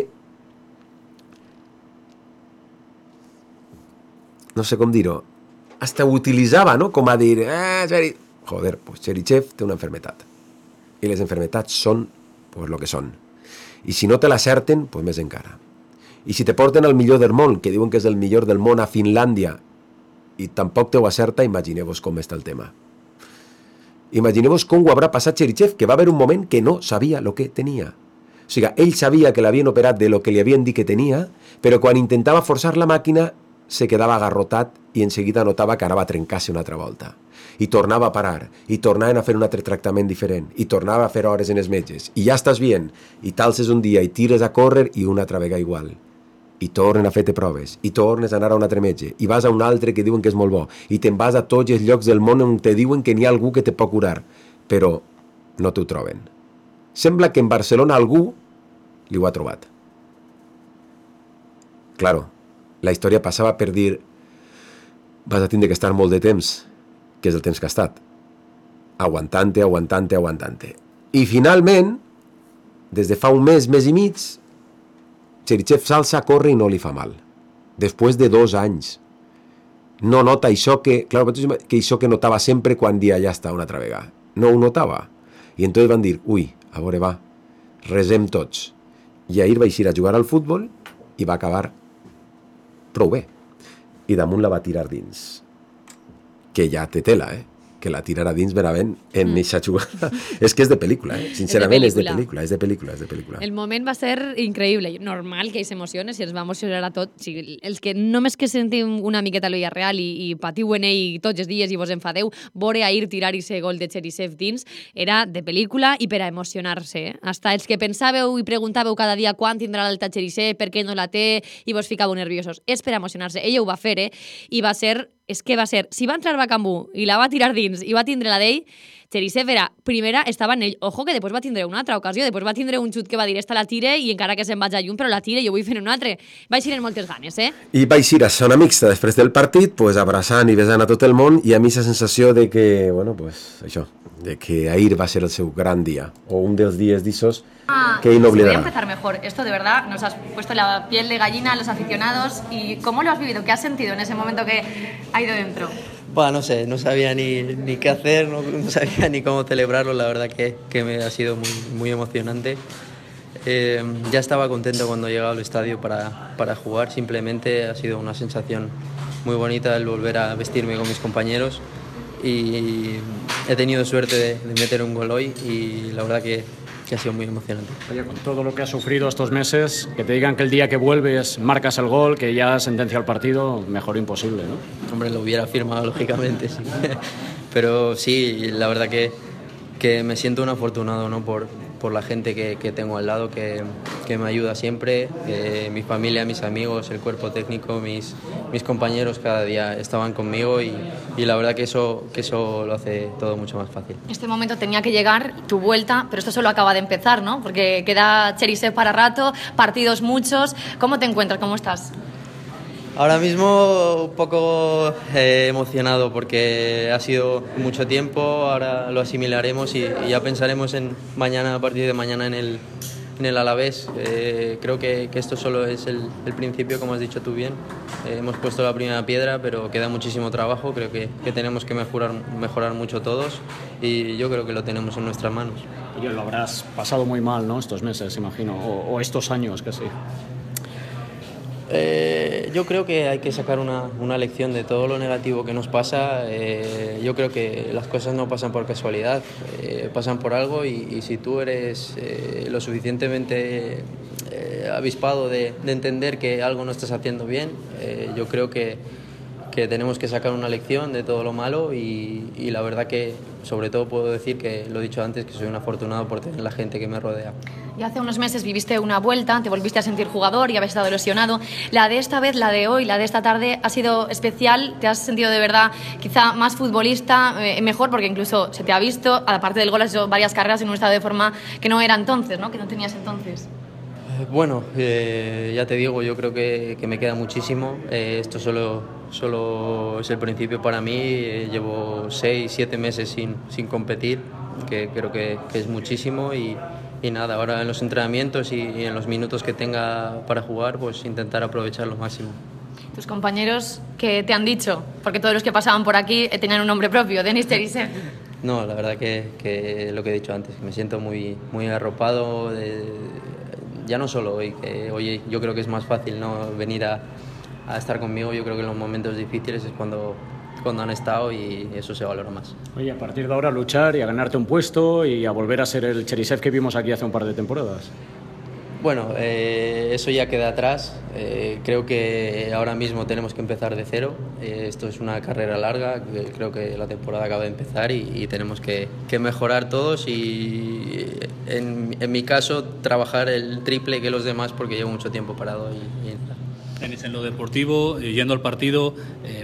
S11: no sé com dir-ho, hasta ho utilitzava, no?, com a dir, joder, pues Cherichev té una enfermetat. I les enfermetats són, pues, lo que són. I si no te l'acerten, pues més encara. I si te porten al millor del món, que diuen que és el millor del món a Finlàndia, i tampoc te ho acerta, imagineu-vos com està el tema. Imagineu-vos com ho haurà passat Cherichev, que va haver un moment que no sabia el que tenia. O sigui, ell sabia que l'havien operat de lo que li havien dit que tenia, però quan intentava forçar la màquina se quedava agarrotat i en seguida notava que anava a trencar-se una altra volta. I tornava a parar, i tornaven a fer un altre tractament diferent, i tornava a fer hores en els metges, i ja estàs bien, i t'alces un dia i tires a córrer i una altra vegada igual. I tornen a fer-te proves, i tornes a anar a un altre metge, i vas a un altre que diuen que és molt bo, i te'n vas a tots els llocs del món on te diuen que n'hi ha algú que te pot curar. però no t'ho troben. Sembla que en Barcelona algú li ho ha trobat. Claro, la història passava per dir vas a tindre que estar molt de temps, que és el temps que ha estat. Aguantante. I finalment, des de fa un mes i mig, Cherichev s'alça, corre i no li fa mal. Després de 2 anys. No nota això que això que notava sempre quan dia ja està una altra vegada. No ho notava. I entonces van dir, a veure, va, resem tots. I ahir va eixir a jugar al futbol i va acabar prou bé. I damunt la va tirar dins. Que ja té tela, que la tirarà dins verament en eixa jugada. És que és de pel·lícula, sincerament és de pel·lícula.
S12: El moment va ser increïble. Normal que s'emocione, si ens va emocionar a tots. Els que només que sentim una miqueta l'Olla Real i patiu en ell tots els dies i vos enfadeu, veure ahir tirar ese gol de Cherichev dins era de pel·lícula i per a emocionar-se. Hasta els que pensàveu i preguntàveu cada dia quan tindrà l'alta Cherichev, per què no la té, i vos ficàveu nerviosos. És per a emocionar-se. Ella ho va fer, i va ser... És que va ser, si va entrar Bakambu i la va tirar dins i va tindre la d'ell, Cherichev era, primera, estava en ell. Ojo que després va tindre una altra ocasió, després va tindre un xut que va dir, esta la tire i encara que se'n vaig a llum, però la tire i jo vull fer un altre. Va eixir amb moltes ganes,
S11: I va eixir a zona mixta després del partit, pues, abraçant i besant a tot el món, i a mi la sensació de que, això, de que ahir va ser el seu gran dia, o un dels dies d'issos que ell no oblidarà.
S12: Voy a empezar mejor. Esto de verdad nos has puesto la piel de gallina a los aficionados. ¿Y cómo lo has vivido? ¿Qué has sentido en ese momento que ha ido dentro?
S21: No sé, no sabía ni qué hacer, no sabía ni cómo celebrarlo. La verdad que me ha sido muy emocionante. Ya estaba contento cuando he llegado al estadio para jugar. Simplemente ha sido una sensación muy bonita el volver a vestirme con mis compañeros. Y he tenido suerte de meter un gol hoy y la verdad que ha sido muy emocionante.
S22: Oye, con todo lo que has sufrido estos meses, que te digan que el día que vuelves marcas el gol, que ya sentencia el partido, mejor imposible, ¿no?
S21: Hombre, lo hubiera firmado, lógicamente, sí. Pero sí, la verdad que me siento un afortunado, ¿no? por la gente que tengo al lado, que me ayuda siempre, mi familia, mis amigos, el cuerpo técnico, mis compañeros cada día estaban conmigo y la verdad que eso lo hace todo mucho más fácil.
S12: Este momento tenía que llegar, tu vuelta, pero esto solo acaba de empezar, ¿no? Porque queda Cherichev para rato, partidos muchos. ¿Cómo te encuentras? ¿Cómo estás?
S21: Ahora mismo un poco emocionado porque ha sido mucho tiempo, ahora lo asimilaremos y ya pensaremos en mañana, a partir de mañana en el Alavés. Creo que esto solo es el principio, como has dicho tú bien. Hemos puesto la primera piedra, pero queda muchísimo trabajo, creo que tenemos que mejorar mucho todos y yo creo que lo tenemos en nuestras manos.
S22: Y lo habrás pasado muy mal, ¿no? Estos meses, imagino, o estos años casi.
S21: Yo creo que hay que sacar una lección de todo lo negativo que nos pasa. Yo creo que las cosas no pasan por casualidad, pasan por algo y si tú eres lo suficientemente avispado de entender que algo no estás haciendo bien, yo creo que tenemos que sacar una lección de todo lo malo y la verdad que sobre todo puedo decir que, lo he dicho antes, que soy un afortunado por tener la gente que me rodea.
S12: Y hace unos meses viviste una vuelta, te volviste a sentir jugador y habías estado lesionado. La de esta vez, la de hoy, la de esta tarde ha sido especial. ¿Te has sentido de verdad quizá más futbolista, mejor? Porque incluso se te ha visto, aparte del gol, has hecho varias carreras en un estado de forma que no era entonces, ¿no? Que no tenías entonces.
S21: Bueno, ya te digo, yo creo que me queda muchísimo. Esto solo es el principio para mí. Llevo 6-7 meses sin competir, que creo que es muchísimo y nada, ahora en los entrenamientos y en los minutos que tenga para jugar, pues intentar aprovechar lo máximo.
S12: Tus compañeros, ¿qué te han dicho? Porque todos los que pasaban por aquí tenían un nombre propio, Denis Cherichev.
S21: No, la verdad que lo que he dicho antes, que me siento muy arropado, ya no solo hoy, que hoy yo creo que es más fácil, ¿no? Venir a estar conmigo. Yo creo que en los momentos difíciles es cuando han estado y eso se valora más.
S22: Oye, a partir de ahora luchar y a ganarte un puesto y a volver a ser el Cherichev que vimos aquí hace un par de temporadas.
S21: Bueno, eso ya queda atrás. Creo que ahora mismo tenemos que empezar de cero. Esto es una carrera larga. Creo que la temporada acaba de empezar y tenemos que mejorar todos y en mi caso trabajar el triple que los demás porque llevo mucho tiempo parado.
S23: En lo deportivo, yendo al partido,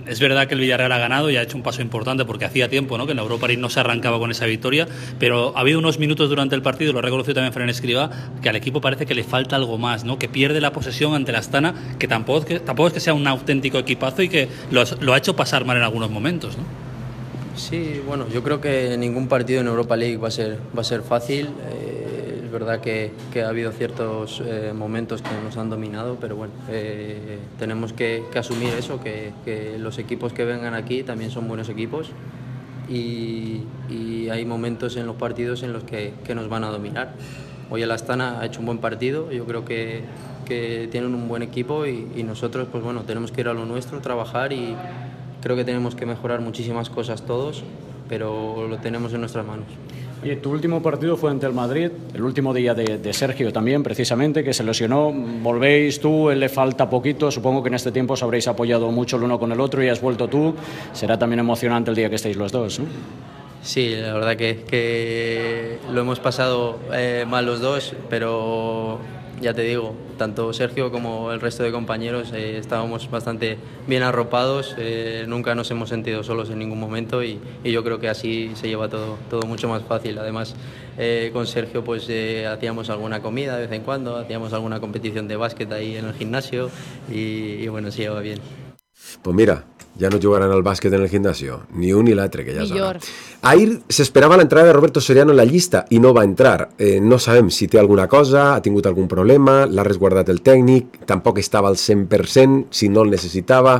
S2: Es verdad que el Villarreal ha ganado y ha hecho un paso importante porque hacía tiempo, ¿no?, que en la Europa League no se arrancaba con esa victoria, pero ha habido unos minutos durante el partido, lo ha reconocido también Fran Escribá, que al equipo parece que le falta algo más, ¿no?, que pierde la posesión ante la Astana, que tampoco es que sea un auténtico equipazo y que lo ha hecho pasar mal en algunos momentos, ¿no?
S21: Sí, bueno, yo creo que ningún partido en Europa League va a ser fácil. Es verdad que ha habido ciertos momentos que nos han dominado, pero bueno, tenemos que asumir eso, que los equipos que vengan aquí también son buenos equipos y hay momentos en los partidos en los que nos van a dominar. Hoy el Astana ha hecho un buen partido, yo creo que tienen un buen equipo y nosotros, pues bueno, tenemos que ir a lo nuestro, trabajar y creo que tenemos que mejorar muchísimas cosas todos, pero lo tenemos en nuestras manos.
S22: Oye, tu último partido fue ante el Madrid, el último día de Sergio también, precisamente, que se lesionó. Volvéis tú, él le falta poquito, supongo que en este tiempo os habréis apoyado mucho el uno con el otro y has vuelto tú. Será también emocionante el día que estéis los dos, ¿no?
S21: Sí, la verdad que lo hemos pasado mal los dos, pero ya te digo, tanto Sergio como el resto de compañeros estábamos bastante bien arropados, nunca nos hemos sentido solos en ningún momento y yo creo que así se lleva todo mucho más fácil. Además, con Sergio pues hacíamos alguna comida de vez en cuando, hacíamos alguna competición de básquet ahí en el gimnasio y bueno, se lleva bien.
S11: Pues mira, ja no jugaran al bàsquet en el gimnasio, ni un ni l'altre, que ja és hora. Ahir s'esperava l'entrada de Roberto Soriano en la llista i no va entrar. No sabem si té alguna cosa, ha tingut algun problema, l'ha resguardat el tècnic, tampoc estava al 100%, si no el necessitava,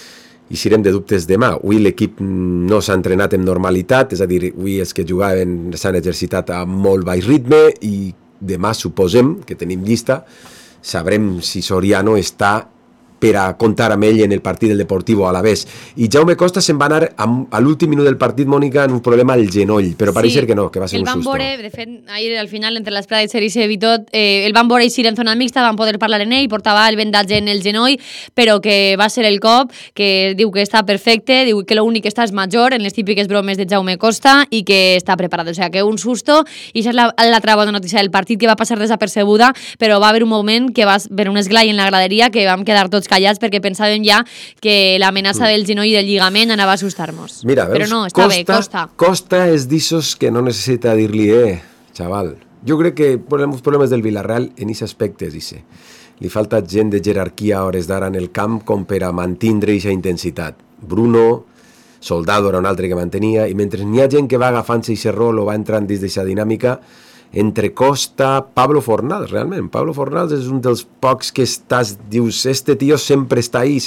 S11: i serem de dubtes demà. Avui l'equip no s'ha entrenat amb normalitat, és a dir, avui els que jugaven s'han exercitat a molt baix ritme i demà suposem que tenim llista, sabrem si Soriano està per a comptar amb ell en el partit del Deportivo Alavés. I Jaume Costa se'n va anar a l'últim minut del partit, Mònica, en un problema al genoll, però pareix ser que no, que va ser un susto.
S12: El van veure, de fet, ahir al final, entre l'Esprada i Sericev i tot, el van veure eixir en zona mixta, van poder parlar en ell, portava el vendatge en el genoll, però que va ser el cop, que diu que està perfecte, diu que l'únic que està és major, en les típiques bromes de Jaume Costa, i que està preparat. O sigui, que un susto, i això és l'altra bona notícia del partit, que va passar desapercebuda, però va haver un moment que va haver un esglai en la graderia que vam quedar tots callats perquè pensàvem ja que l'amenaça del genoll i del lligament anava a assustar-nos.
S11: Mira, veus,
S12: però no, està bé, Costa.
S11: Costa és d'ixos que no necessita dir-li, xaval. Jo crec que els problemes del Villarreal en aquest aspecte és això. Li falta gent de jerarquia a hores d'ara en el camp com per a mantindre aquesta intensitat. Bruno, Soldado era un altre que mantenia, i mentre n'hi ha gent que va agafant-se aquest rol o va entrant dins d'aquesta dinàmica, entre Costa, Pablo Fornals, realment. Pablo Fornals és un dels pocs que dius, este tío sempre està ahí,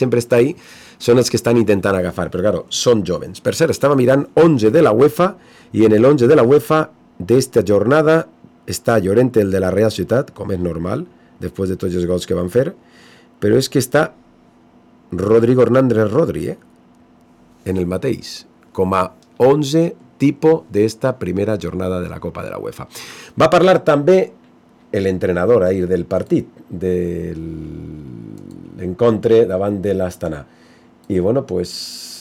S11: són els que estan intentant agafar, però claro, són jovens. Per cert, estava mirant 11 de la UEFA, i en el 11 de la UEFA d'esta jornada està Llorente, el de la Real Ciutat, com és normal, després de tots els gols que van fer, però és que està Rodrigo Hernández Rodri, en el mateix, com a 11 tipo d'esta primera jornada de la Copa de la UEFA. Va parlar també l'entrenador ahir del partit, de l'encontre davant de l'Astana. I bueno, pues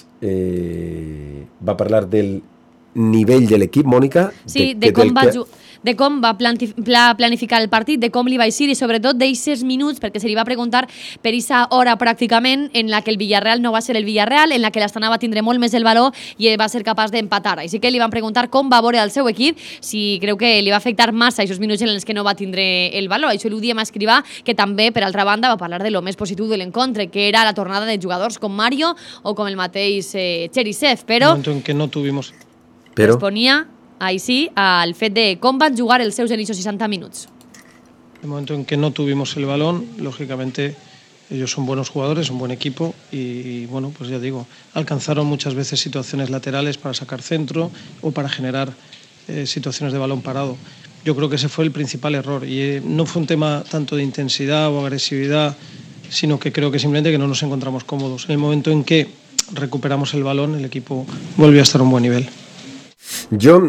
S11: va parlar del nivell de l'equip, Mònica.
S12: Sí, de com va planificar el partit, de com li va eixir i sobretot d'eixes minuts, perquè se li va preguntar per aquesta hora pràcticament en la que el Villarreal no va ser el Villarreal, en la que l'Astana va tindre molt més el valor i va ser capaç d'empatar. Així que li van preguntar com va veure el seu equip, si creu que li va afectar massa aquests minuts en els que no va tindre el valor. Això ho diem a Escribá, que també, per altra banda, va parlar de lo més positiu de l'encontre, que era la tornada de jugadors com Mario o com el mateix Cherisev, però...
S3: Un momento en que no tuvimos...
S12: Responia ahí sí al fet de com van jugar els seus inicios 60 minuts.
S3: El momento en que no tuvimos el balón, lógicamente ellos son buenos jugadores, un buen equipo y bueno, pues ya digo, alcanzaron muchas veces situaciones laterales para sacar centro o para generar situaciones de balón parado. Yo creo que ese fue el principal error y no fue un tema tanto de intensidad o agresividad, sino que creo que simplemente que no nos encontramos cómodos. En el momento en que recuperamos el balón, el equipo volvió a estar a un buen nivel.
S11: Jo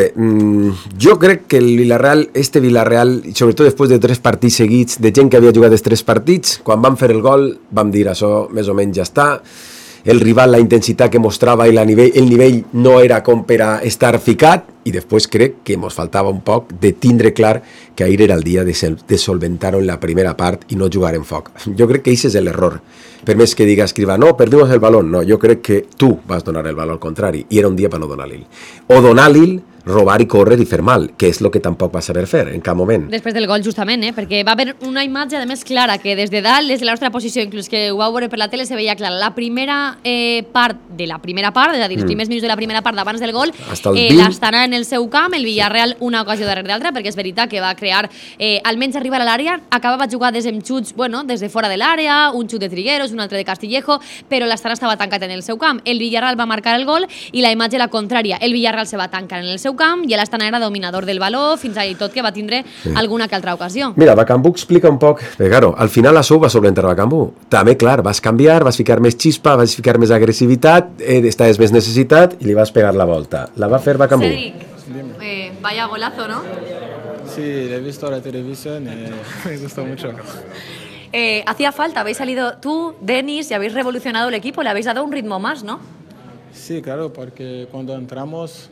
S11: crec que el Villarreal, sobretot després de 3 partits seguits, de gent que havia jugat els 3 partits, quan van fer el gol vam dir això més o menys ja està. el rival, la intensitat que mostrava i el nivell no era com per a estar ficat, i després crec que ens faltava un poc de tindre clar que ahir era el dia de solventar-ho en la primera part i no jugar en foc. Jo crec que aquest és l'error. Per més que diga Escrivà, no, perdimos el balón, no, jo crec que tu vas donar el balón al contrari, i era un dia per no donar-li. O donar-li, robar i córrer i fer mal, que és el que tampoc va saber fer en cap moment.
S12: Després del gol, justament, perquè va haver una imatge, a més, clara, que des de dalt, des de la nostra posició, inclús que ho vau veure per la tele, se veia clara. La primera part de la primera part, és a dir, els primers minuts de la primera part d'abans del gol, l'Astana en el seu camp, el Villarreal una ocasió darrere d'altra, perquè és veritat que va crear, almenys arribar a l'àrea, acabava jugades amb xuts, bueno, des de fora de l'àrea, un xut de Trigueros, un altre de Castillejo, però l'Astana estava tancat en el seu camp. El Villarreal va marcar el gol i la imatge la contrària. El Villarreal se va tancar en el seu camp i l'Astana era dominador del baló, fins ahí tot que va tindre alguna que altra ocasió.
S11: Mira, Bakambu explica un poc, perquè claro, al final això ho va solventar Bakambu. També, clar, vas canviar, vas ficar més xispa, vas ficar més agressivitat, estaves més necessitat i li vas pegar la volta. La va fer Bakambu.
S12: Cedric, vaya golazo, ¿no?
S4: Sí, lo he visto en la televisión y me gustó mucho.
S12: Hacía falta, habéis salido tú, Denis, y habéis revolucionado el equipo, le habéis dado un ritmo más, ¿no?
S4: Sí, claro, porque cuando entramos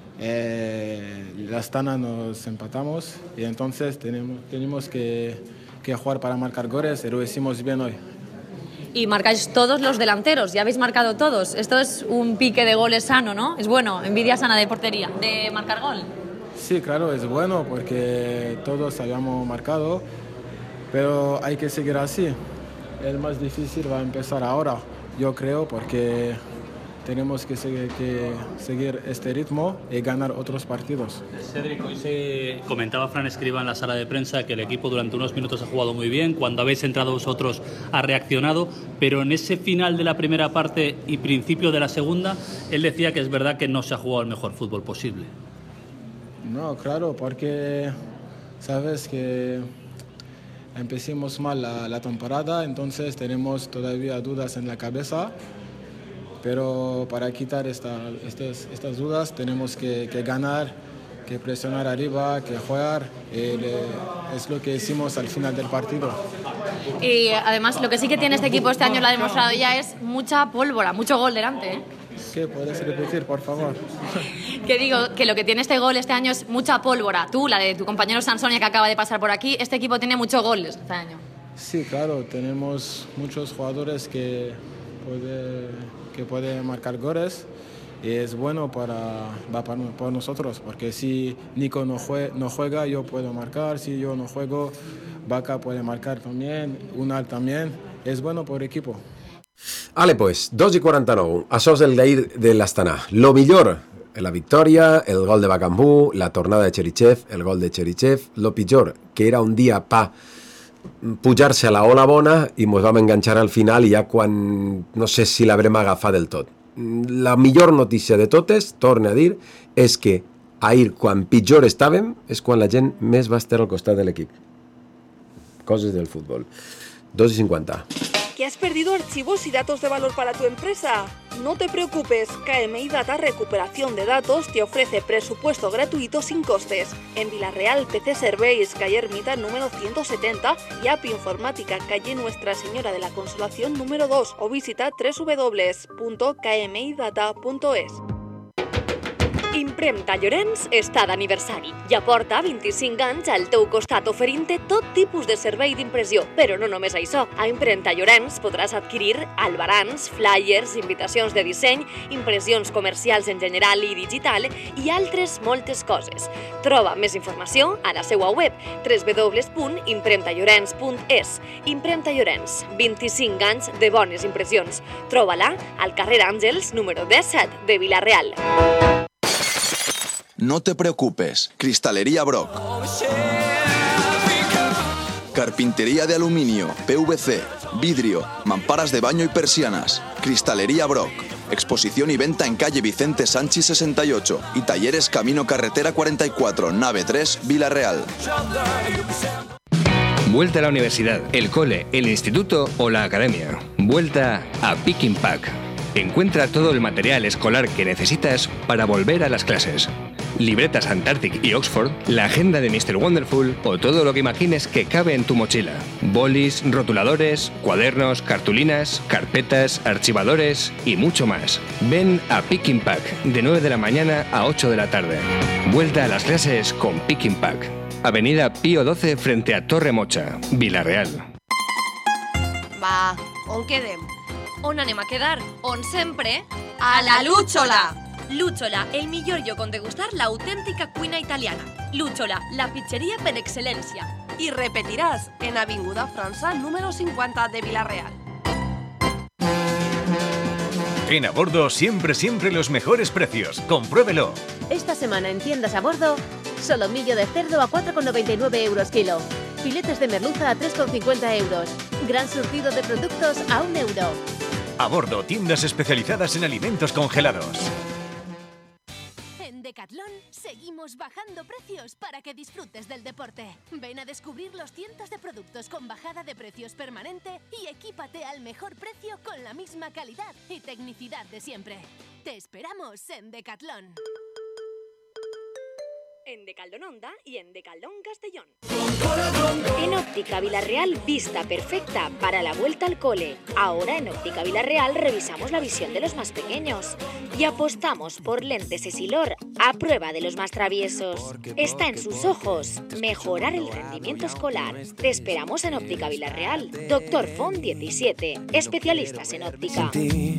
S4: la Astana nos empatamos y entonces tenemos que jugar para marcar goles y lo hicimos bien hoy.
S12: Y marcáis todos los delanteros, ya habéis marcado todos. Esto es un pique de goles sano, ¿no? Es bueno, envidia sana de portería, de marcar gol.
S4: Sí, claro, es bueno porque todos habíamos marcado, pero hay que seguir así. El más difícil va a empezar ahora, yo creo, porque tenemos que seguir este ritmo y ganar otros partidos.
S2: Cédric, hoy se comentaba Fran Escrivá en la sala de prensa que el equipo durante unos minutos ha jugado muy bien, cuando habéis entrado vosotros ha reaccionado, pero en ese final de la primera parte y principio de la segunda, él decía que es verdad que no se ha jugado el mejor fútbol posible.
S4: No, claro, porque sabes que empezamos mal la temporada, entonces tenemos todavía dudas en la cabeza. Pero para quitar estas dudas tenemos que ganar, que presionar arriba, que jugar. Es lo que hicimos al final del partido.
S12: Y además lo que sí que tiene este equipo este año, lo ha demostrado ya, es mucha pólvora, mucho gol delante, ¿eh?
S4: ¿Qué puedes repetir, por favor?
S12: Que digo que lo que tiene este gol este año es mucha pólvora. Tú, la de tu compañero Sansonia que acaba de pasar por aquí, este equipo tiene muchos goles este año.
S4: Sí, claro, tenemos muchos jugadores que puede marcar goles y es bueno para nosotros, porque si Nico no juega, yo puedo marcar, si yo no juego, Vaca puede marcar también, Unal también, es bueno por equipo.
S11: Vale, pues, 2:49, això és el d'ahir de l'Astana. Lo millor, la victòria, el gol de Bakambu, la tornada de Cherichev, el gol de Cherichev. Lo pitjor, que era un dia pa pujar-se a la ola bona i ens vam enganxar al final i ja quan no sé si l'haurem agafat del tot. La millor notícia de totes, torno a dir, és que ahir quan pitjor estàvem és quan la gent més va estar al costat de l'equip. Coses del futbol. 2:50.
S5: ¿Que has perdido archivos y datos de valor para tu empresa? No te preocupes, KMI Data Recuperación de Datos te ofrece presupuesto gratuito sin costes. En Villarreal, PC Serveis, calle Ermita número 170 y App Informática, calle Nuestra Señora de la Consolación número 2 o visita www.kmidata.es.
S15: Impremta Llorenç està d'aniversari. Ja porta 25 anys al teu costat oferint-te tot tipus de servei d'impressió. Però no només això. A Impremta Llorenç podràs adquirir albarans, flyers, invitacions de disseny, impressions comercials en general i digital i altres moltes coses. Troba més informació a la seva web www.impremtallorens.es. Impremta Llorenç, 25 anys de bones impressions. Troba-la al carrer Àngels, número 17 de Villarreal.
S23: No te preocupes, Cristalería Brock. Carpintería de aluminio, PVC, vidrio, mamparas de baño y persianas. Cristalería Brock. Exposición y venta en calle Vicente Sanchi 68 y talleres Camino Carretera 44, nave 3, Villarreal.
S24: Vuelta a la universidad, el cole, el instituto o la academia. Vuelta a Pick and Pack. Encuentra todo el material escolar que necesitas para volver a las clases. libretas Antarctic y Oxford, la agenda de Mr. Wonderful o todo lo que imagines que cabe en tu mochila. Bolis, rotuladores, cuadernos, cartulinas, carpetas, archivadores y mucho más. Ven a Pick and Pack de 9 de la mañana a 8 de la tarde. Vuelta a las clases con Pick and Pack. Avenida Pío 12 frente a Torre Mocha, Vila-real.
S8: Va, on quedem?
S12: On anem a quedar? On sempre?
S8: A la Lúchola!
S12: Lúchola, el millor lloc on degustar l'autèntica cuina italiana. Lúchola, la pizzeria per excel·lència.
S8: Y repetirás en Avinguda França número 50 de Vila-real.
S9: En A Bordo siempre los mejores precios. Compruébelo.
S10: Esta semana en tiendas A Bordo, solomillo de cerdo a 4,99 euros kilo. Filetes de merluza a 3,50 euros. Gran surtido de productos a 1 euro.
S9: A Bordo, tiendas especializadas en alimentos congelados.
S13: En Decathlon seguimos bajando precios para que disfrutes del deporte. Ven a descubrir los cientos de productos con bajada de precios permanente y equípate al mejor precio con la misma calidad y tecnicidad de siempre. Te esperamos en Decathlon.
S15: En Decaldón Onda y en Decaldón Castellón. En Óptica Vila-real, vista perfecta para la vuelta al cole. Ahora en Óptica Vila-real revisamos la visión de los más pequeños y apostamos por lentes Essilor a prueba de los más traviesos. Está en sus ojos mejorar el rendimiento escolar. Te esperamos en Óptica Vila-real. Doctor Font 17, especialistas en òptica.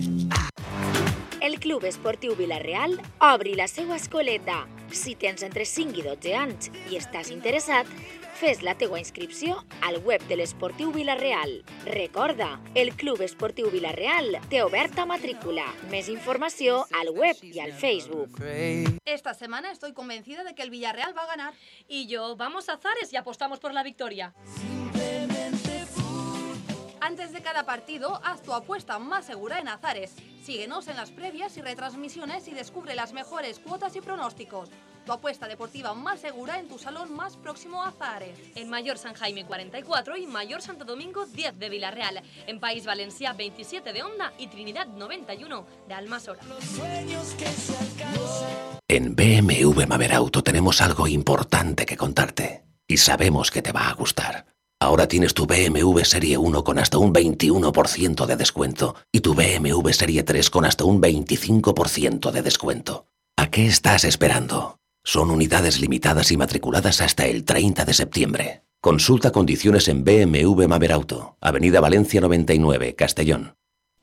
S15: El Club Esportiu Vila-real obri la seva escoleta. Si tens entre 5 i 12 anys i estàs interessat, fes la teua inscripció al web de l'Esportiu Vila-real. Recorda, el Club Esportiu Vila-real té oberta matrícula. Més informació al web i al Facebook.
S1: Esta semana estoy convencida de que el Villarreal va a ganar.
S12: Y yo, vamos a Zares y apostamos por la victoria.
S1: Antes de cada partido, haz tu apuesta más segura en Azares. Síguenos en las previas y retransmisiones y descubre las mejores cuotas y pronósticos. Tu apuesta deportiva más segura en tu salón más próximo a Azares.
S12: En Mayor San Jaime 44 y Mayor Santo Domingo 10 de Vila-real. En País Valencià 27 de Onda y Trinidad 91 de Almassora.
S25: En BMW Mavera Auto tenemos algo importante que contarte y sabemos que te va a gustar. Ahora tienes tu BMW Serie 1 con hasta un 21% de descuento y tu BMW Serie 3 con hasta un 25% de descuento. ¿A qué estás esperando? Son unidades limitadas y matriculadas hasta el 30 de septiembre. Consulta condiciones en BMW Mavera Auto, Avenida Valencia 99, Castellón.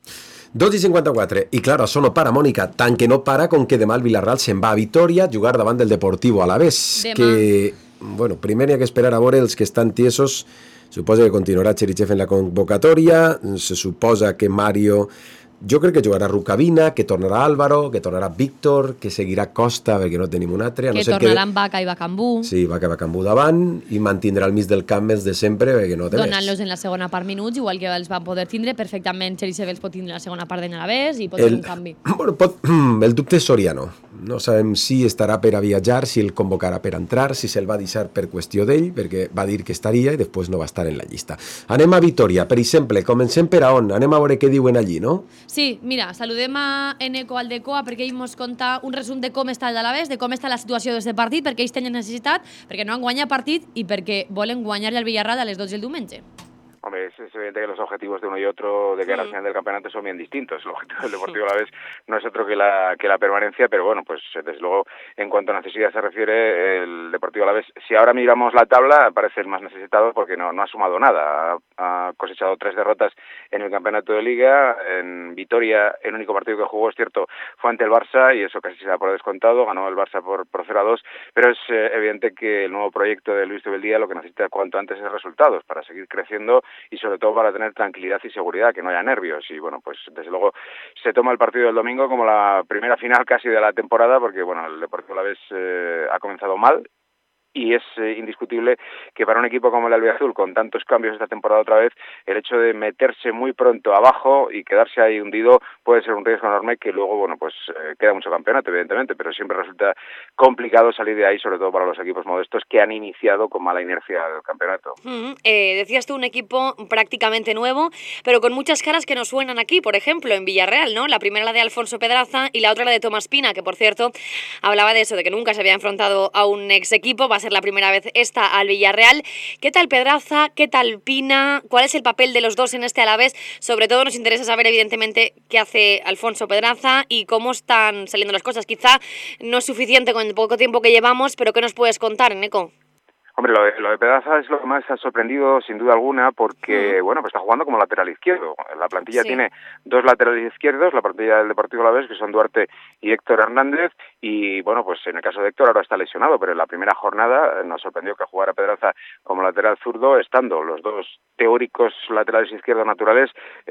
S11: 2:54. I claro, això no para, Mònica, tant que no para com que demà el Villarreal se'n va a Vitoria a jugar davant del Deportivo Alavés.
S12: Demà.
S11: Que, bueno, primer hi ha que esperar a veure els que estan tiesos. Suposa que continuarà Cherichev en la convocatòria. Se suposa que Mario... Jo crec que jugarà Rukavina, que tornarà Álvaro, que tornarà Víctor, que seguirà Costa, perquè no tenim un altre.
S12: Que tornaran Vaca i Bacambú.
S11: Sí, Vaca i Bacambú davant, i mantindrà el mig del camp els de sempre, perquè no té més.
S12: Donant-los en la segona part minuts, igual que els van poder tindre, perfectament Cherichev els pot tindre la segona part de Alavés i pot fer un canvi.
S11: Bueno, el dubte és Soriano. No sabem si estarà per a viatjar, si el convocarà per entrar, si se'l va deixar per qüestió d'ell, perquè va dir que estaria i després no va estar en la llista. Anem a Vitoria, per exemple, comencem per a on? Anem a veure què diuen allí, no?
S12: Sí, mira, saludem a Eneco Aldecoa perquè ell ens conta un resum de com està el d'Alavés, de com està la situació d'aquest partit, perquè ells tenen necessitat, perquè no han guanyat partit i perquè volen guanyar-li al Villarreal a les 12 del diumenge.
S26: Hombre, es evidente que los objetivos de uno y otro de cara al final del campeonato son bien distintos. El objetivo del Deportivo Alavés no es otro que la permanencia, pero bueno, pues desde luego en cuanto a necesidad se refiere, el Deportivo Alavés, si ahora miramos la tabla, parece el más necesitado porque no ha sumado nada. Ha cosechado 3 derrotas en el campeonato de Liga. En Vitoria, el único partido que jugó, es cierto, fue ante el Barça y eso casi se da por descontado. Ganó el Barça por 0-2, pero es evidente que el nuevo proyecto de Luis Tubeldía lo que necesita cuanto antes es resultados para seguir creciendo y sobre todo para tener tranquilidad y seguridad, que no haya nervios. Y bueno, pues desde luego se toma el partido del domingo como la primera final casi de la temporada, porque bueno, el Deportivo Alavés ha comenzado mal y es indiscutible que para un equipo como el Albiazul, con tantos cambios esta temporada otra vez, el hecho de meterse muy pronto abajo y quedarse ahí hundido puede ser un riesgo enorme que luego, bueno, pues queda mucho campeonato, evidentemente, pero siempre resulta complicado salir de ahí, sobre todo para los equipos modestos que han iniciado con mala inercia el campeonato.
S15: Decías tú un equipo prácticamente nuevo, pero con muchas caras que nos suenan aquí, por ejemplo, en Villarreal, ¿no? La primera la de Alfonso Pedraza y la otra la de Tomás Pina, que por cierto hablaba de eso, de que nunca se había enfrentado a un ex equipo, va a ser la primera vez esta al Villarreal. ¿Qué tal Pedraza? ¿Qué tal Pina? ¿Cuál es el papel de los dos en este Alavés? Sobre todo nos interesa saber evidentemente qué hace Alfonso Pedraza y cómo están saliendo las cosas. Quizá no es suficiente con el poco tiempo que llevamos, pero ¿qué nos puedes contar, Neco?
S26: Hombre, lo de Pedraza es lo que más ha sorprendido sin duda alguna porque, bueno, pues está jugando como lateral izquierdo. La plantilla tiene dos laterales izquierdos, la plantilla del Deportivo Alavés, que son Duarte y Héctor Hernández, y bueno, pues en el caso de Héctor ahora está lesionado, pero en la primera jornada nos sorprendió que jugara Pedraza como lateral zurdo, estando los dos teóricos laterales izquierdos naturales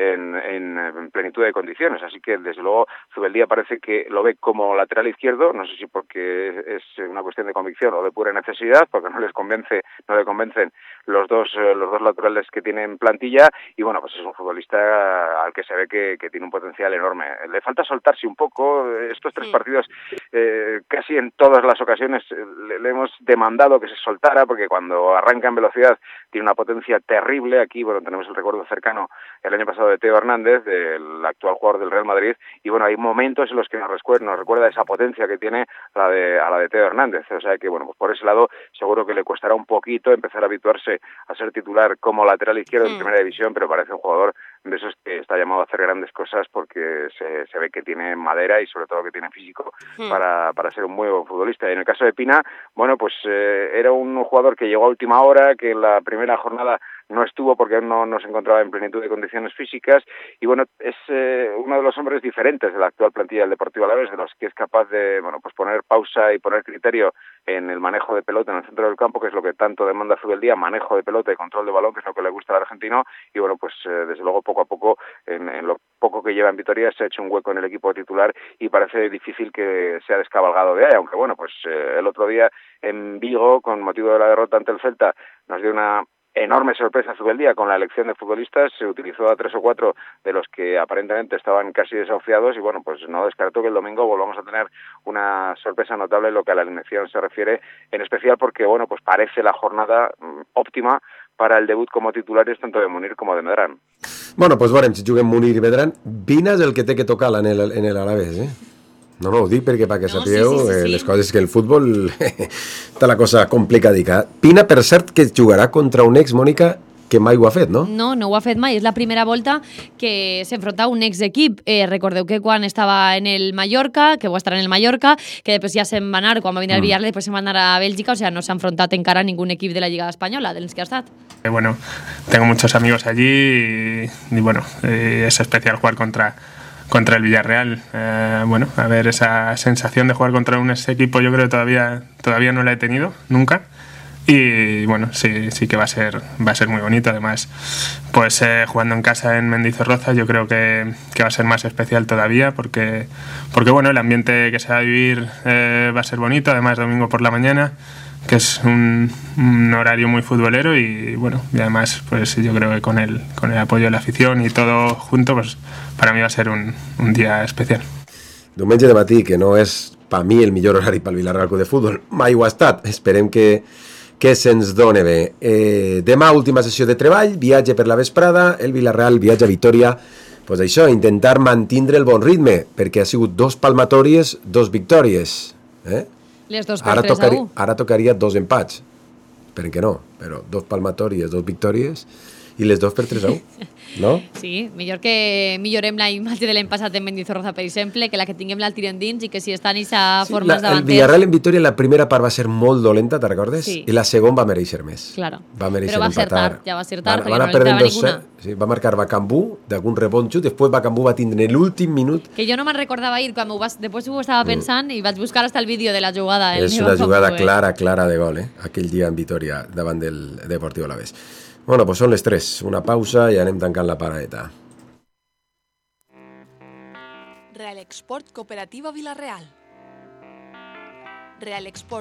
S26: en plenitud de condiciones. Así que, desde luego, Zubeldía parece que lo ve como lateral izquierdo, no sé si porque es una cuestión de convicción o de pura necesidad, porque no le convencen los dos laterales que tiene en plantilla, y bueno, pues es un futbolista al que se ve que tiene un potencial enorme. Le falta soltarse un poco. Estos tres partidos, casi en todas las ocasiones le hemos demandado que se soltara, porque cuando arranca en velocidad tiene una potencia terrible. Aquí, bueno, tenemos el recuerdo cercano el año pasado de Teo Hernández, del actual jugador del Real Madrid, y bueno, hay momentos en los que nos recuerda esa potencia que tiene a la de Teo Hernández. O sea que, bueno, pues por ese lado seguro que le cuestará un poquito empezar a habituarse a ser titular como lateral izquierdo en primera división, pero parece un jugador de esos que está llamado a hacer grandes cosas porque se ve que tiene madera y sobre todo que tiene físico para ser un muy buen futbolista. Y en el caso de Pina, bueno, pues era un jugador que llegó a última hora, que en la primera jornada no estuvo porque no se encontraba en plenitud de condiciones físicas, y bueno, es uno de los hombres diferentes de la actual plantilla del Deportivo Alavés, de los que es capaz de, bueno, pues poner pausa y poner criterio en el manejo de pelota en el centro del campo, que es lo que tanto demanda Zubeldía, manejo de pelota y control de balón, que es lo que le gusta al argentino, y bueno, pues desde luego poco a poco, en lo poco que lleva en Vitoria, se ha hecho un hueco en el equipo titular y parece difícil que sea descabalgado de ahí, aunque bueno, pues el otro día en Vigo, con motivo de la derrota ante el Celta, nos dio una enorme sorpresa Zubeldía con la elección de futbolistas. Se utilizó a 3 o 4 de los que aparentemente estaban casi desahuciados, y bueno, pues no descartó que el domingo volvamos a tener una sorpresa notable en lo que a la alineación se refiere, en especial porque, bueno, pues parece la jornada óptima para el debut como titulares tanto de Munir como de Medrán.
S11: Bueno, pues veurem si juguen Munir i Medrán. Vina és el que té que tocar en el Alavés, No, ho dic perquè perquè sapigueu les coses que el futbol està la cosa complicadica. Pina, per cert, que jugarà contra un ex, Mònica, que mai ho ha fet, no?
S12: No ho ha fet mai. És la primera volta que s'enfronta a un ex-equip. Recordeu que quan estava en el Mallorca, que va estar en el Mallorca, que després ja se'n va anar, quan va venir al Villarreal, després se'n va anar a Bèlgica, o sea, no s'ha enfrontat encara a ningún equip de la Lliga Espanyola, dels que ha estat.
S6: Bueno, tengo muchos amigos allí y bueno, es especial jugar contra el Villarreal. Bueno, a ver, esa sensación de jugar contra un equipo yo creo que todavía no la he tenido, nunca. Y bueno, sí que va a ser muy bonito. Además, pues jugando en casa en Mendizorroza yo creo que va a ser más especial todavía porque bueno, el ambiente que se va a vivir va a ser bonito. Además, domingo por la mañana, que es un horario muy futbolero, y bueno, y además pues yo creo que con el apoyo de la afición y todo junto, pues para mí va a ser un día especial.
S11: Diumenge de matí, que no és per mi el millor horari pel Villarreal Club de Futbol, mai ho ha estat, esperem que se'ns doni bé. Demà última sessió de treball, viatge per la vesprada, el Villarreal viatja a Vitoria, pues això, intentar mantindre el bon ritme, perquè ha sigut 2 palmatòries, 2 victòries,
S12: Les 2 per 3-1.
S11: Ara tocaria 2 empats, per què no? Però 2 palmatòries, 2 victòries i les 2 per 3-1, no?
S12: Sí, millor que millorem la imatge de l'any passat en Mendizorroza, per exemple, que la que tinguem l'altre endins, i que si estan a formats davanters...
S11: El Villarreal en Vitoria, la primera part va ser molt dolenta, te'n recordes?
S12: Sí.
S11: I la segona va mereixer més.
S12: Claro.
S11: Va mereixer
S12: Però va ser
S11: empatar.
S12: tard, ja va ser tard, perquè
S11: Van
S12: no entrava ninguna.
S11: Sí, va marcar Bacambú d'algun rebonxo, després Bacambú va tindre en l'últim minut.
S12: Que jo no me'n recordava ir, quan després ho estava pensant i vaig buscar hasta el vídeo de la jugada.
S11: És una jugada clara de gol, aquell dia en Vitoria davant del Deportivo Alavés. Bueno, pues són les 3, una pausa i anem tancant la paradeta.
S5: Real Export Cooperativa Villarreal. Real Export